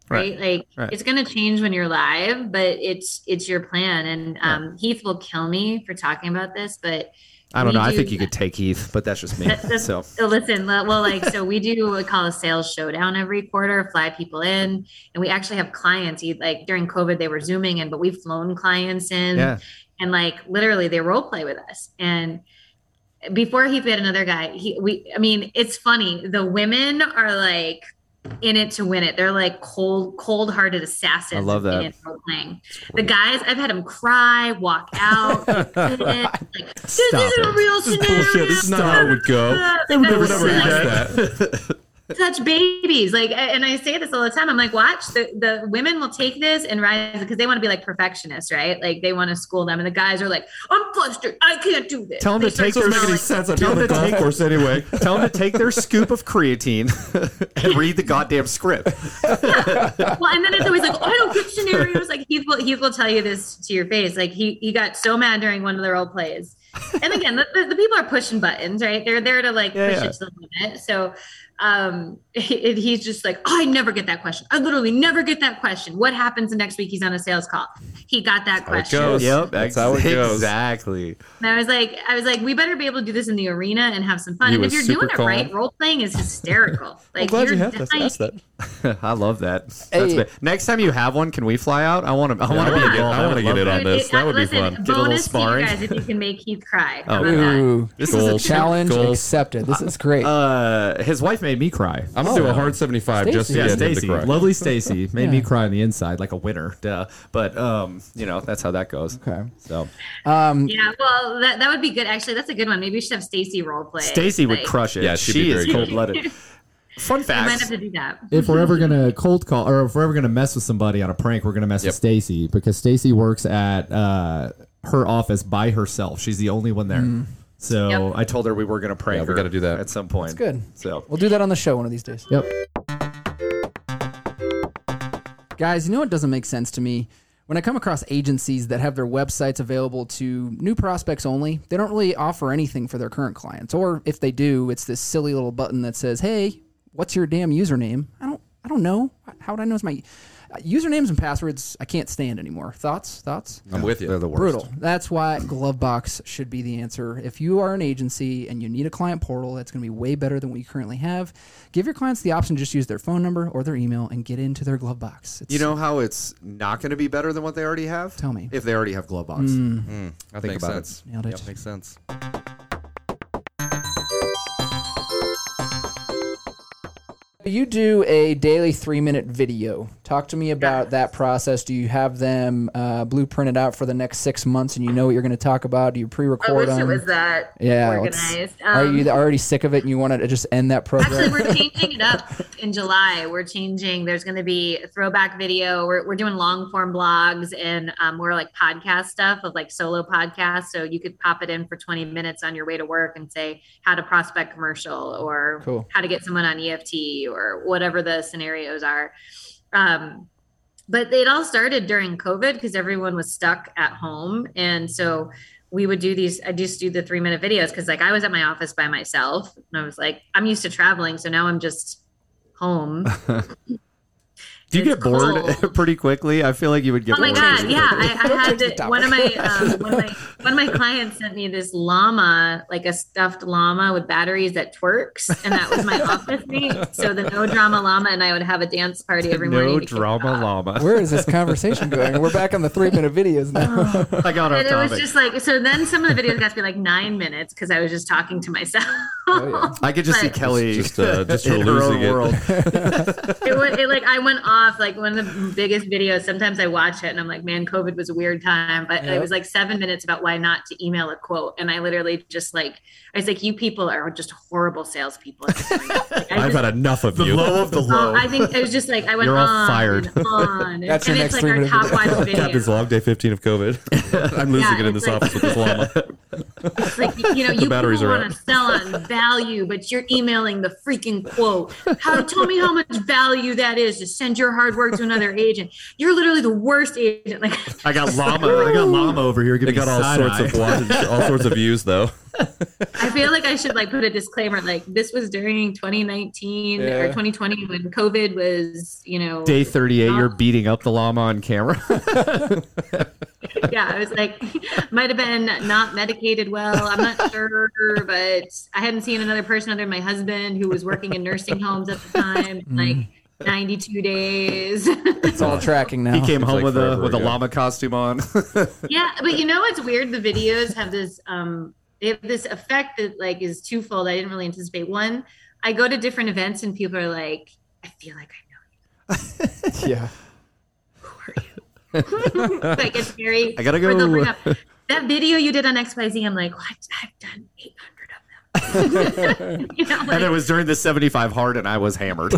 right? Right. Like Right. it's going to change when you're live, but it's it's your plan. And um, Heath will kill me for talking about this, but I don't we know. I do- think you could take Heath, but that's just me. That- that's- So so listen, well, like, so we do what we call a sales showdown every quarter, fly people in, and we actually have clients. You- Like during COVID, they were Zooming in, but we've flown clients in, Yeah. and like literally they role play with us. And before he had another guy, he we, I mean, it's funny. The women are like in it to win it. They're like cold, cold-hearted assassins. I love that. in role playing. The guys, I've had them cry, walk out, like, this Stop isn't a it. real scenario. bullshit. This is not how it would go. They would never Never say use that. such babies. Like, and I say this all the time. I'm like, watch the, the women will take this and rise because they want to be like perfectionists, right? Like they want to school them. And the guys are like, I'm flustered. I can't do this. Tell them They to take start their to make any like- sense. I'd be Tell on the them to golf take- course anyway. tell them to take their scoop of creatine and read the goddamn script. Well, and then it's always like, oh, I don't get scenarios. Like Heath will, Heath will tell you this to your face. Like he, he got so mad during one of the role plays. And again, the, the, the people are pushing buttons, right? They're there to like Yeah, push yeah. it to the limit. So um, he, he's just like, oh, I never get that question. I literally never get that question. What happens the next week he's on a sales call? He got that how it question. goes. Yep, That's how it goes. Exactly. And I was like, I was like, we better be able to do this in the arena and have some fun. He and if was you're super doing it right, calm. role playing is hysterical. Like I'm glad you're you have to dying. ask that. I love that. That's Hey. great. Next time you have one, can we fly out? I want to. I want to I be wanna get- involved. I wanna would get love in that. on this. It- That would be listen, fun. Get a little Bonus to you sparring. guys if you can make Keith cry. Oh, How about that? Ooh, This is a Goals. challenge Goals. accepted. This is great. Uh, his wife made me cry. I'm gonna do a hard seventy-five just to Stacey. Yeah, get him to Stacy, cry. lovely Stacy, made Yeah. me cry on the inside like a winner. Duh. But um, you know that's how that goes. Okay. So Um, Yeah, well, that, that would be good. Actually, that's a good one. Maybe we should have Stacy role play. Stacy would Like, crush it. Yeah, she'd she be is very good. cold blooded. Fun We might facts. have to do that. If we're ever gonna cold call, or if we're ever gonna mess with somebody on a prank, we're gonna mess Yep. with Stacy because Stacy works at uh, her office by herself. She's the only one there. So Yep. I told her we were gonna prank Yeah, we her. gotta do that. at some point. That's good. So We'll do that on the show one of these days. yep. Guys, you know what doesn't make sense to me? When I come across agencies that have their websites available to new prospects only, they don't really offer anything for their current clients. Or if they do, it's this silly little button that says, "Hey, what's your damn username?" I don't I don't know. How would I know it's my uh, usernames and passwords? I can't stand anymore. Thoughts? Thoughts? I'm with you. they're the worst. Brutal. That's why Glovebox should be the answer. If you are an agency and you need a client portal that's going to be way better than what you currently have, give your clients the option to just use their phone number or their email and get into their Glovebox. It's, You know how it's not going to be better than what they already have? Tell me. If they already have Glovebox. That Think makes about it. sense. Nailed it. Yep, makes sense. You do a daily three minute video. Talk to me about that process. Do you have them uh, blueprinted out for the next six months and you know what you're going to talk about? Do you pre I record wish them? it was that yeah. let's- organized. Are Um, you already sick of it and you want to just end that program? Actually, we're changing it up in July. We're changing. There's going to be a throwback video. We're, we're doing long form blogs and um, more like podcast stuff of like solo podcasts. So you could pop it in for twenty minutes on your way to work and say how to prospect commercial or Cool. how to get someone on E F T or whatever the scenarios are. Um, but it all started during COVID because everyone was stuck at home. And so we would do these, I just do the three minute videos because like I was at my office by myself and I was like, I'm used to traveling. So now I'm just home. Do you It's get bored cold. pretty quickly? I feel like you would get Oh my bored. god, pretty yeah! quickly. I, I Don't had change the the, topic. one of my um, one of my one of my clients sent me this llama, like a stuffed llama with batteries that twerks, and that was my office mate. So the no drama llama and I would have a dance party every morning. No to kick it drama off. llama. Where is this conversation going? We're back on the three minute videos now. I got off And it was topic. just like so. Then some of the videos got to be like nine minutes because I was just talking to myself. Oh, I could just see But- Kelly Just, uh, just her in her losing own it. world. it, went, it like I went off like one of the biggest videos. Sometimes I watch it and I'm like, man, COVID was a weird time. But Yep. it was like seven minutes about why not to email a quote, and I literally just like I was like, you people are just horrible salespeople. At this point. Like, I I've just- had enough of The you. low of the Oh, low. I think it was just like I went You're all on fired. and on. That's and your it's next like our three-minute top watch video. Captain's log, day fifteen of COVID. I'm losing Yeah, it in it's this like- office with this llama. It's like you know, you batteries people are want out. to sell on value, but you're emailing the freaking quote. How tell me how much value that is to send your hard work to another agent. You're literally the worst agent. Like I got llama. I got llama over here. They Giving got all side sorts eye. of watches, all sorts of views though. I feel like I should like put a disclaimer, like this was during twenty nineteen Yeah. or twenty twenty when COVID was, you know, Day thirty-eight, you're beating up the llama on camera. yeah, I was like, might have been not medicated well. I'm not sure, but I hadn't seen another person other than my husband who was working in nursing homes at the time, like ninety-two days. It's all tracking now. He came home like with a forever with a ago. llama costume on. Yeah, but you know what's weird? The videos have this um they have this effect that like is twofold. I didn't really anticipate. One, I go to different events and people are like, I feel like I know Yeah. you. Like it's very I gotta or they'll go. bring up, that video you did on X Y Z. I'm like, what? I've done eight hundred of them. You know, like, And it was during the seventy-five hard, and I was hammered.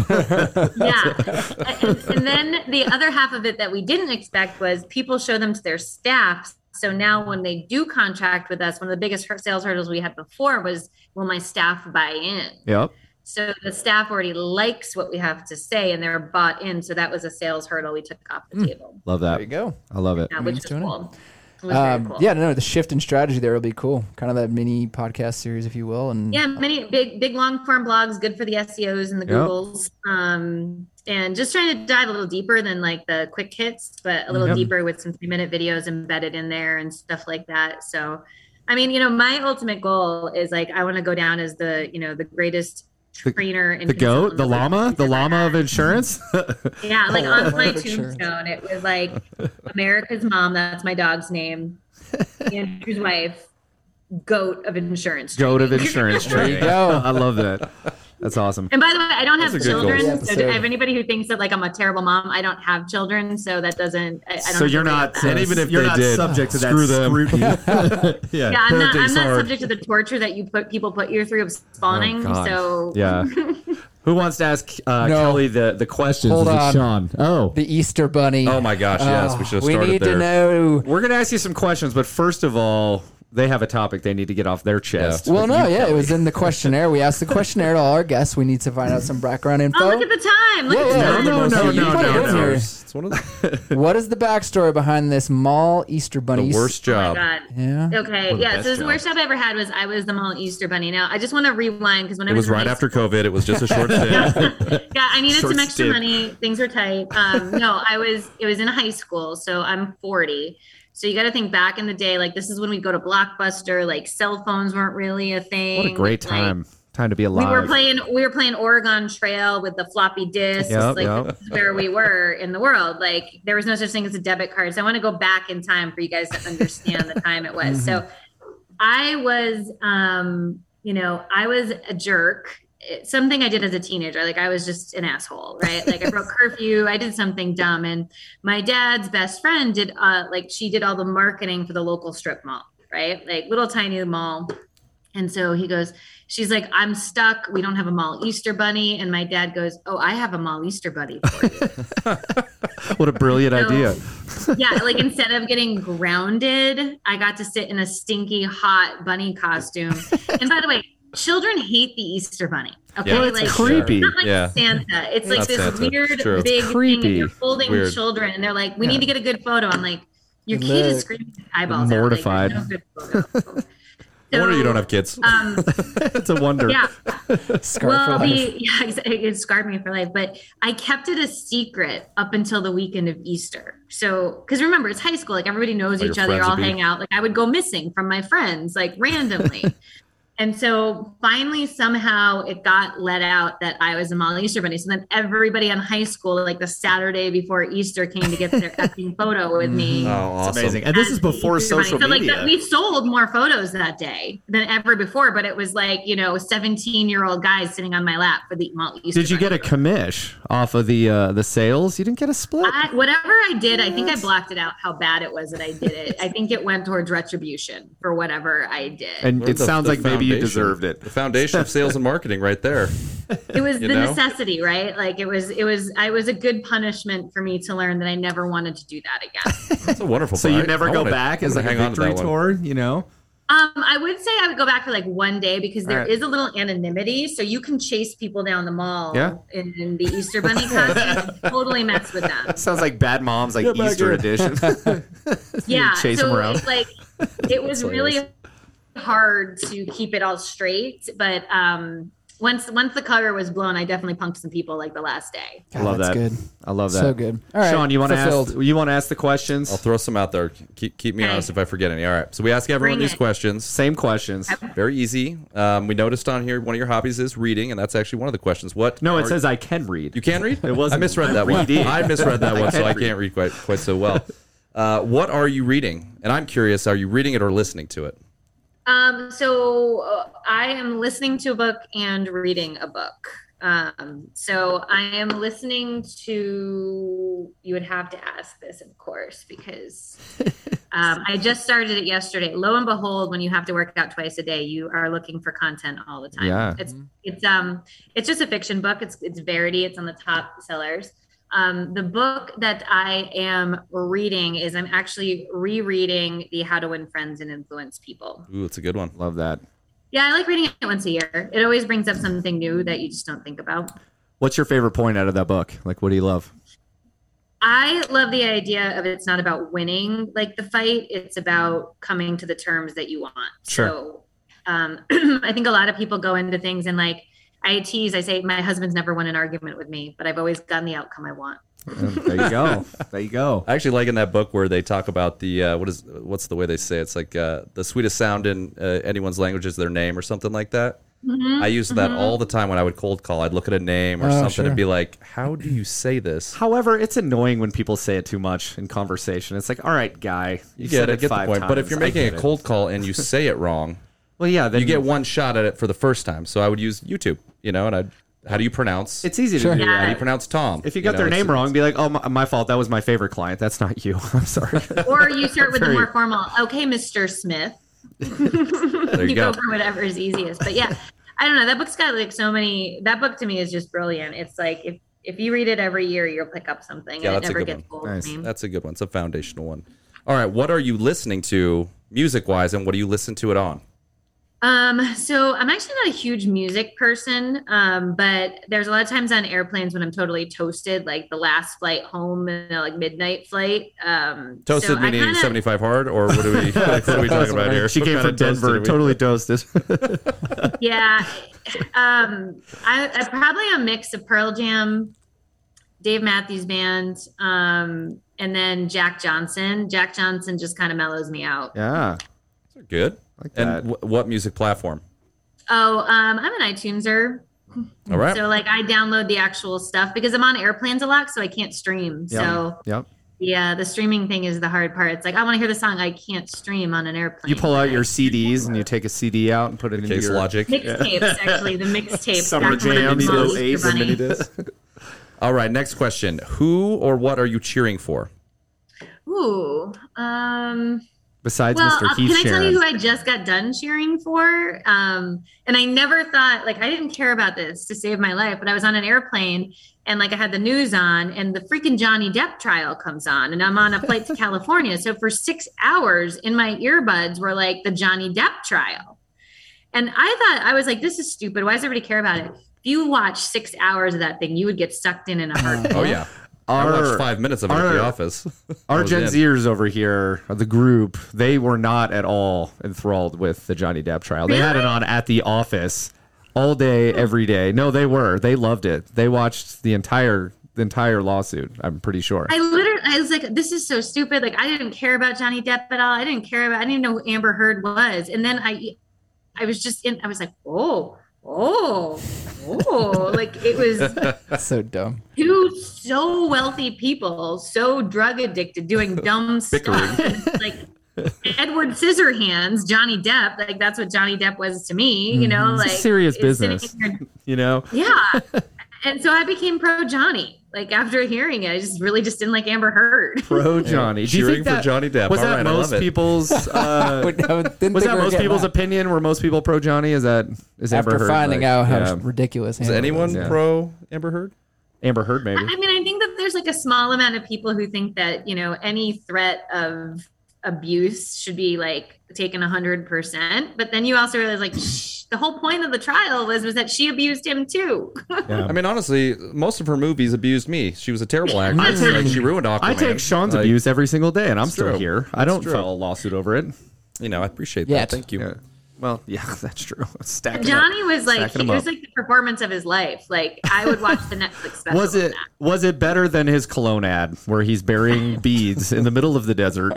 yeah. And, and then the other half of it that we didn't expect was people show them to their staff. So now when they do contract with us, one of the biggest hur- sales hurdles we had before was, will my staff buy in? Yep. So the staff already likes what we have to say and they're bought in. So that was a sales hurdle we took off the table, Love There that. you go. I love it. yeah, which was doing it. cool. It was very Um, cool. Yeah, no, the shift in strategy there will be cool. Kind of that mini podcast series, if you will. And Yeah, many big, big long form blogs, good for the S E Os and the Yep. Googles. Um, and just trying to dive a little deeper than like the quick hits, but a little Yep. deeper with some three minute videos embedded in there and stuff like that. So, I mean, you know, my ultimate goal is like, I want to go down as the, you know, the greatest trainer and The goat, consultant the of llama, the I've llama had. of insurance. Yeah, like Oh, on my life insurance. tombstone, it was like America's mom. That's my dog's name. Andrew's wife, goat of insurance. Goat of training. insurance. There you training. go. I love that. That's awesome. And by the way, I don't have That's a good children. goal. So if anybody who thinks that like I'm a terrible mom, I don't have children, so that doesn't. I, I don't So have to you're worry not, about that. And even if you're they not did, subject to that screw them. scrutiny. yeah. Yeah, I'm not. I'm Parenting's not hard. subject to the torture that you put people put you through of spawning. Oh, God. so Yeah. Who wants to ask uh, No. Kelly the, the questions? Hold Is it on. Sean. Oh. the Easter Bunny. Oh my gosh, yes, we should have We started need there. to know. We're going to ask you some questions, but first of all, they have a topic they need to get off their chest. Well, with no, you, yeah, it Kelly. was in the questionnaire. We asked the questionnaire to all our guests. We need to find out some background info. oh, look at the time. Look Yeah, at the yeah, time. No, no, no, You no, put it no, in no. here. It's one of the, What is the backstory behind this mall Easter Bunny? the worst Oh job. my God. Yeah. Okay, One of the yeah. best So the worst jobs. job I ever had was I was the mall Easter Bunny. Now I just want to rewind because when I It was was in right high after COVID. It was just a short stint. yeah, I needed Short some extra stint. money. Things were tight. Um, no, I was. It was in high school, so I'm forty. So you got to think back in the day. Like this is when we go to Blockbuster. Like cell phones weren't really a thing. What a great Like, time. Time to be we alive. were playing. We were playing Oregon Trail with the floppy disks. Yep, like yep. this is where we were in the world. Like there was no such thing as a debit card. So I want to go back in time for you guys to understand the time it was. So I was, um, you know, I was a jerk. It- something I did as a teenager. Like I was just an asshole, right? Like I broke curfew. I did something dumb. And my dad's best friend did, uh, like she did all the marketing for the local strip mall, right? Like little tiny mall. And so he goes, she's like, I'm stuck. We don't have a mall Easter bunny. And my dad goes, oh, I have a mall Easter bunny for you. What a brilliant So- idea. Yeah, like instead of getting grounded, I got to sit in a stinky hot bunny costume. And by the way, children hate the Easter bunny. Okay, Yeah, like creepy. It's not like Yeah. Santa. It's like Not this Santa. weird It's true. It's big thing. creepy. And you're holding Weird. children, and they're like, "We Yeah. need to get a good photo." I'm like, "Your Look. kid is screaming his eyeballs Mortified. out." Like, "There's no good photo." No wonder you So, don't have kids. Um, It's a wonder. yeah. Scar Well, for life. the, yeah, exactly. It scarred me for life. But I kept it a secret up until the weekend of Easter. So, because remember, it's high school. Like everybody knows All each your other. You're friends all would be- hang out. Like I would go missing from my friends, like randomly. And so finally, somehow it got let out that I was a mall Easter bunny. So then everybody in high school, like the Saturday before Easter, came to get their effing photo with me. Oh, awesome. It's amazing. And this is as the before Easter bunny. social so, like, media. that- we sold more photos that day than ever before, but it was like, you know, seventeen year old guys sitting on my lap for the mall Easter Did you get a bunny. commish off of the uh, the sales? You didn't get a split? I, whatever I did, I think I blocked it out how bad it was that I did it. I think it went towards retribution for whatever I did. and Learn it the- sounds the like maybe you foundation. deserved it. The foundation of sales and marketing right there. it was you the know? necessity, right? Like it was, it was, I was a good punishment for me to learn that I never wanted to do that again. That's a wonderful So you fight. never I go wanna- back I as wanna like a hang on to that victory one. tour, you know? Um, I would say I would go back for like one day because there All is right. a little anonymity, so you can chase people down the mall Yeah. in, in the Easter bunny costume, and totally mess with them. Sounds like Bad Moms, like Get back Easter here. edition. Yeah, chase them so around. it's like it was really hard to keep it all straight, but um, once once the cover was blown, I definitely punked some people like the last day. God, I love that's that. good. I love that. So good. All right, Sean, you want to ask? fulfilled. You want to ask the questions? I'll throw some out there. Keep, keep me Okay. honest if I forget any. All right. So we ask everyone Bring these it. questions. Same questions. Very easy. Um, we noticed on here one of your hobbies is reading, and that's actually one of the questions. What? No, it are- says I can read. you can read. It wasn't I misread that one. reading. I misread that one, so can I read. can't read quite quite so well. Uh, what are you reading? And I'm curious. Are you reading it or listening to it? Um, so uh, I am listening to a book and reading a book. Um, so I am listening to, you would have to ask this, of course, because um, I just started it yesterday. Lo and behold, when you have to work out twice a day, you are looking for content all the time. Yeah. It's, it's, um, it's just a fiction book. It's, it's Verity. It's on the top sellers. Um, the book that I am reading is I'm actually rereading the How to Win Friends and Influence People. Ooh, it's a good one. Love that. Yeah, I like reading it once a year. It always brings up something new that you just don't think about. What's your favorite point out of that book? Like, what do you love? I love the idea of it's not about winning like the fight. It's about coming to the terms that you want. Sure. So um, I think a lot of people go into things and like, I tease, I say, my husband's never won an argument with me, but I've always gotten the outcome I want. There you go. There you go. I actually like in that book where they talk about the uh, what is what's the way they say it? It's like uh, the sweetest sound in uh, anyone's language is their name or something like that. Mm-hmm, I used that all the time when I would cold call. I'd look at a name or Oh, something sure. and be like, "How do you say this?" However, it's annoying when people say it too much in conversation. It's like, all right, guy, You get it, get the five point. But if times. you're I making get a it. cold call and you say it wrong, well, yeah, then you get one shot at it for the first time. So I would use YouTube, you know, and I'd how do you pronounce? It's easy to Sure. do. Yeah. How do you pronounce Tom? If you got know, their it's- name wrong, be like, oh, my, my fault. That was my favorite client. That's not you. I'm sorry. Or you start with the Very- more formal, okay, Mister Smith. There you you go. go for whatever is easiest. But yeah, I don't know. That book's got like so many. That book to me is just brilliant. It's like if if you read it every year, you'll pick up something. Yeah, and it that's a never good gets one. old. Nice. to me. That's a good one. It's a foundational one. All right, what are you listening to music wise, and what do you listen to it on? Um, so I'm actually not a huge music person, um, but there's a lot of times on airplanes when I'm totally toasted, like the last flight home, you know, like midnight flight. Um, Toasted so I meaning kinda- seventy-five hard, or what are we? Like, what are we talking about here? She What came kind from of toasted Denver, are we? totally toasted. Yeah. Um, I, I probably a mix of Pearl Jam, Dave Matthews Band, um, and then Jack Johnson. Jack Johnson just kind of mellows me out. Yeah. Good. Like And that. wh- what music platform? Oh, um, I'm an iTuneser. All right. So like I download the actual stuff because I'm on airplanes a lot, so I can't stream. Yep. So Yep. yeah, the streaming thing is the hard part. It's like I want to hear the song, I can't stream on an airplane. You pull out your C Ds and you take a C D out and put it into Case your Logic. mixtapes. Actually, the mixtapes. Summer Back when I jams, was little Easter eights and Bunny. mini discs. All right. Next question: Who or what are you cheering for? Ooh. Um. Besides Well, Mister uh, Keith can I tell Sharon. you who I just got done cheering for? Um, and I never thought, like, I didn't care about this to save my life, but I was on an airplane and, like, I had the news on and the freaking Johnny Depp trial comes on and I'm on a flight to California. So for six hours in my earbuds were, like, the Johnny Depp trial. And I thought, I was like, this is stupid. Why does everybody care about it? If you watch six hours of that thing, you would get sucked in in a heartbeat. Oh yeah. I Our- watched five minutes of it at our- the office. I Our was Gen in. Zers over here, the group, they were not at all enthralled with the Johnny Depp trial. They had it Really? on at the office all day, every day. No, they were. They loved it. They watched the entire the entire lawsuit. I'm pretty sure. I literally, I was like, this is so stupid. Like, I didn't care about Johnny Depp at all. I didn't care about, I didn't even know who Amber Heard was. And then I, I was just in, I was like, oh, oh, oh, like it was That's so dumb. two so wealthy people, so drug addicted, doing dumb stuff. Like Edward Scissorhands, Johnny Depp, like that's what Johnny Depp was to me, you know, It's a like serious is sitting business. here- You know? Yeah. And so I became pro Johnny. Like after hearing it, I just really just didn't like Amber Heard. Pro Johnny. Do you Cheering think for that Johnny Depp. was All that right, I most love it. people's uh, Would- I didn't was think that we were most getting people's that. opinion? Were most people pro Johnny? Is that is Amber After Heard, finding like- out how yeah. ridiculous Is Amber anyone was. Yeah. pro Amber Heard? Amber Heard maybe? I mean, I think that there's like a small amount of people who think that, you know, any threat of abuse should be like taken a hundred percent. But then you also realize like shh, the whole point of the trial was, was that she abused him too. Yeah. I mean, honestly, most of her movies abused me. She was a terrible actress. take- Like, she ruined Aquaman. I take Sean's Like, abuse every single day, and I'm It's still true. here. I It's don't true. file a lawsuit over it. You know, I appreciate Yeah, that. Thank you. Yeah. Well, yeah, that's true. Stacking Johnny up, was like, stacking it them was up. like the performance of his life. Like I would watch the Netflix special. Was on it that. was it better than his cologne ad where he's burying beads in the middle of the desert?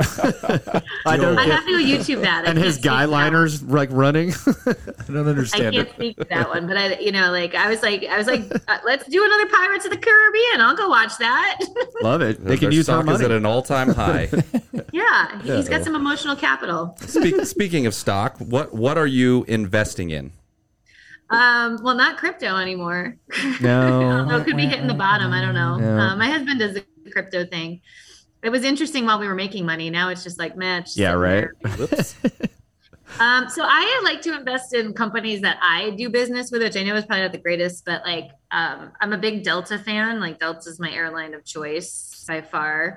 I don't I get, have to do a YouTube that. I and can't his speak to guy that one. liners like running. I don't I understand can't it. speak to that one, but I, you know, like I was like, I was like, uh, let's do another Pirates of the Caribbean. I'll go watch that. Love it. They Their can use our stock is money. at an all-time high. yeah, he's got some emotional capital. Speak, speaking of stock, what what are you investing in? Um, well, not crypto anymore. No. So it could be hitting the bottom. I don't know. Yeah. Uh, my husband does the crypto thing. It was interesting while we were making money. Now it's just like, man. it's just Yeah, sitting right. there. Whoops. Um, so I like to invest in companies that I do business with, which I know is probably not the greatest, but like um, I'm a big Delta fan. Like Delta is my airline of choice by far.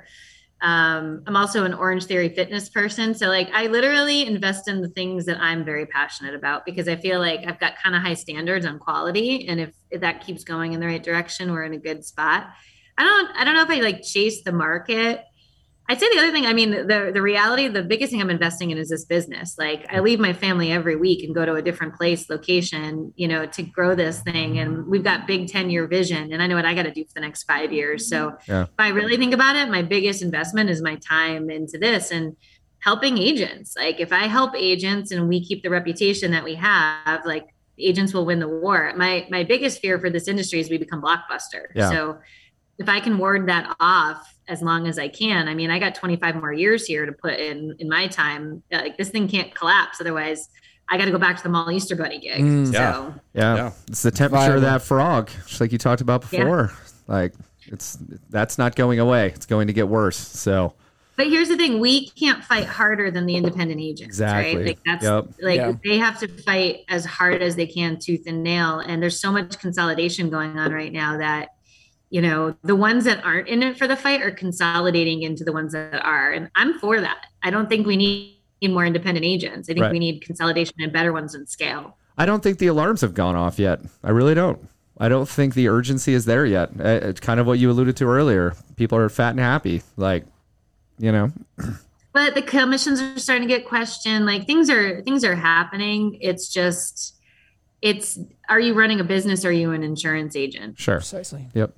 Um, I'm also an Orange Theory fitness person. So like I literally invest in the things that I'm very passionate about because I feel like I've got kind of high standards on quality. And if, if that keeps going in the right direction, we're in a good spot. I don't, I don't know if I like chase the market. I'd say the other thing, I mean, the the reality, the biggest thing I'm investing in is this business. Like I leave my family every week and go to a different place, location, you know, to grow this thing. And we've got big ten year vision and I know what I got to do for the next five years. So Yeah. if I really think about it, my biggest investment is my time into this and helping agents. Like if I help agents and we keep the reputation that we have, like agents will win the war. My, my biggest fear for this industry is we become Blockbuster. Yeah. So if I can ward that off as long as I can, I mean, I got twenty-five more years here to put in in my time. Like this thing can't collapse. Otherwise I got to go back to the mall Easter Bunny gig. Mm. Yeah. So Yeah. Yeah. It's the temperature Viable. of that frog, just like you talked about Yeah. before. Like it's that's not going away. It's going to get worse. So but here's the thing, we can't fight harder than the independent agents, Exactly. right? Like that's Yep. like Yeah. they have to fight as hard as they can tooth and nail. And there's so much consolidation going on right now that, you know, the ones that aren't in it for the fight are consolidating into the ones that are. And I'm for that. I don't think we need more independent agents. I think Right. we need consolidation and better ones in scale. I don't think the alarms have gone off yet. I really don't. I don't think the urgency is there yet. Uh, It's kind of what you alluded to earlier. People are fat and happy. Like, you know, But the commissions are starting to get questioned. Like things are things are happening. It's just it's are you running a business or are you an insurance agent? sure. Precisely. Yep.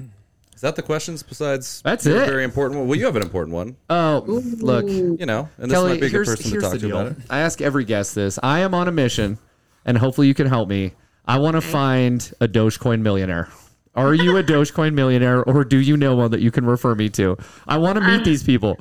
Is that the questions besides That's your it. very important one? Well, you have an important one, Oh, look, you know, and this Kelly, might be a good here's, person to here's talk the to deal. about it. I ask every guest this. I am on a mission, and hopefully you can help me. I want to find a Dogecoin millionaire. Are you a Dogecoin millionaire, or do you know one that you can refer me to? I want to meet these people.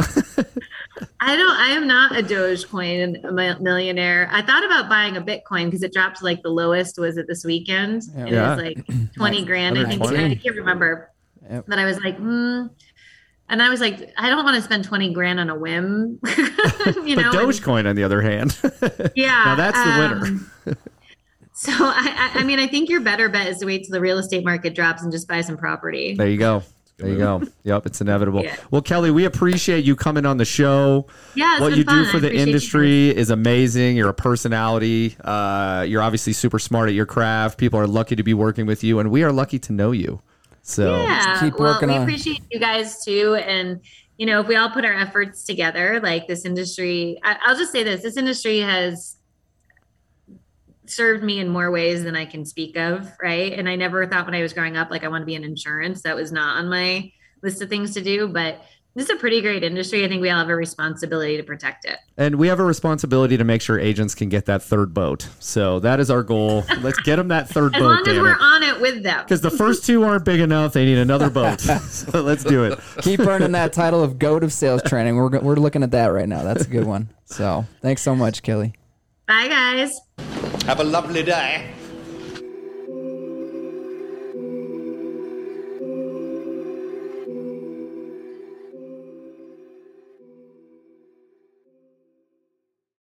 I don't. I am not a Dogecoin mi- millionaire. I thought about buying a Bitcoin because it dropped to like the lowest was it this weekend, and Yeah. it was like twenty grand. I think one hundred twenty. I can't remember, Yep. but I was like, hmm. And I was like, I don't want to spend twenty grand on a whim, you know. But and- Dogecoin, on the other hand, yeah, now that's the winner. um, So I, I, I mean, I think your better bet is to wait till the real estate market drops and just buy some property. There you go. There you go. Yep, it's inevitable. Yeah. Well, Kelly, we appreciate you coming on the show. Yeah, it's what been you fun. do I for the appreciate you industry is amazing. You're a personality. Uh, you're obviously super smart at your craft. People are lucky to be working with you, and we are lucky to know you. So Yeah, keep well, working we on. appreciate you guys too, and you know, if we all put our efforts together, like this industry, I, I'll just say this: this industry has served me in more ways than I can speak of, right? And I never thought when I was growing up, like I want to be in insurance. That was not on my list of things to do, but this is a pretty great industry. I think we all have a responsibility to protect it. And we have a responsibility to make sure agents can get that third boat. So that is our goal. Let's get them that third As boat, long as damn we're it. on it with them. Because the first two aren't big enough. They need another boat. So let's do it. Keep earning that title of GOAT of sales training. We're, go- we're looking at that right now. That's a good one. So thanks so much, Kelly. Bye, guys. Have a lovely day.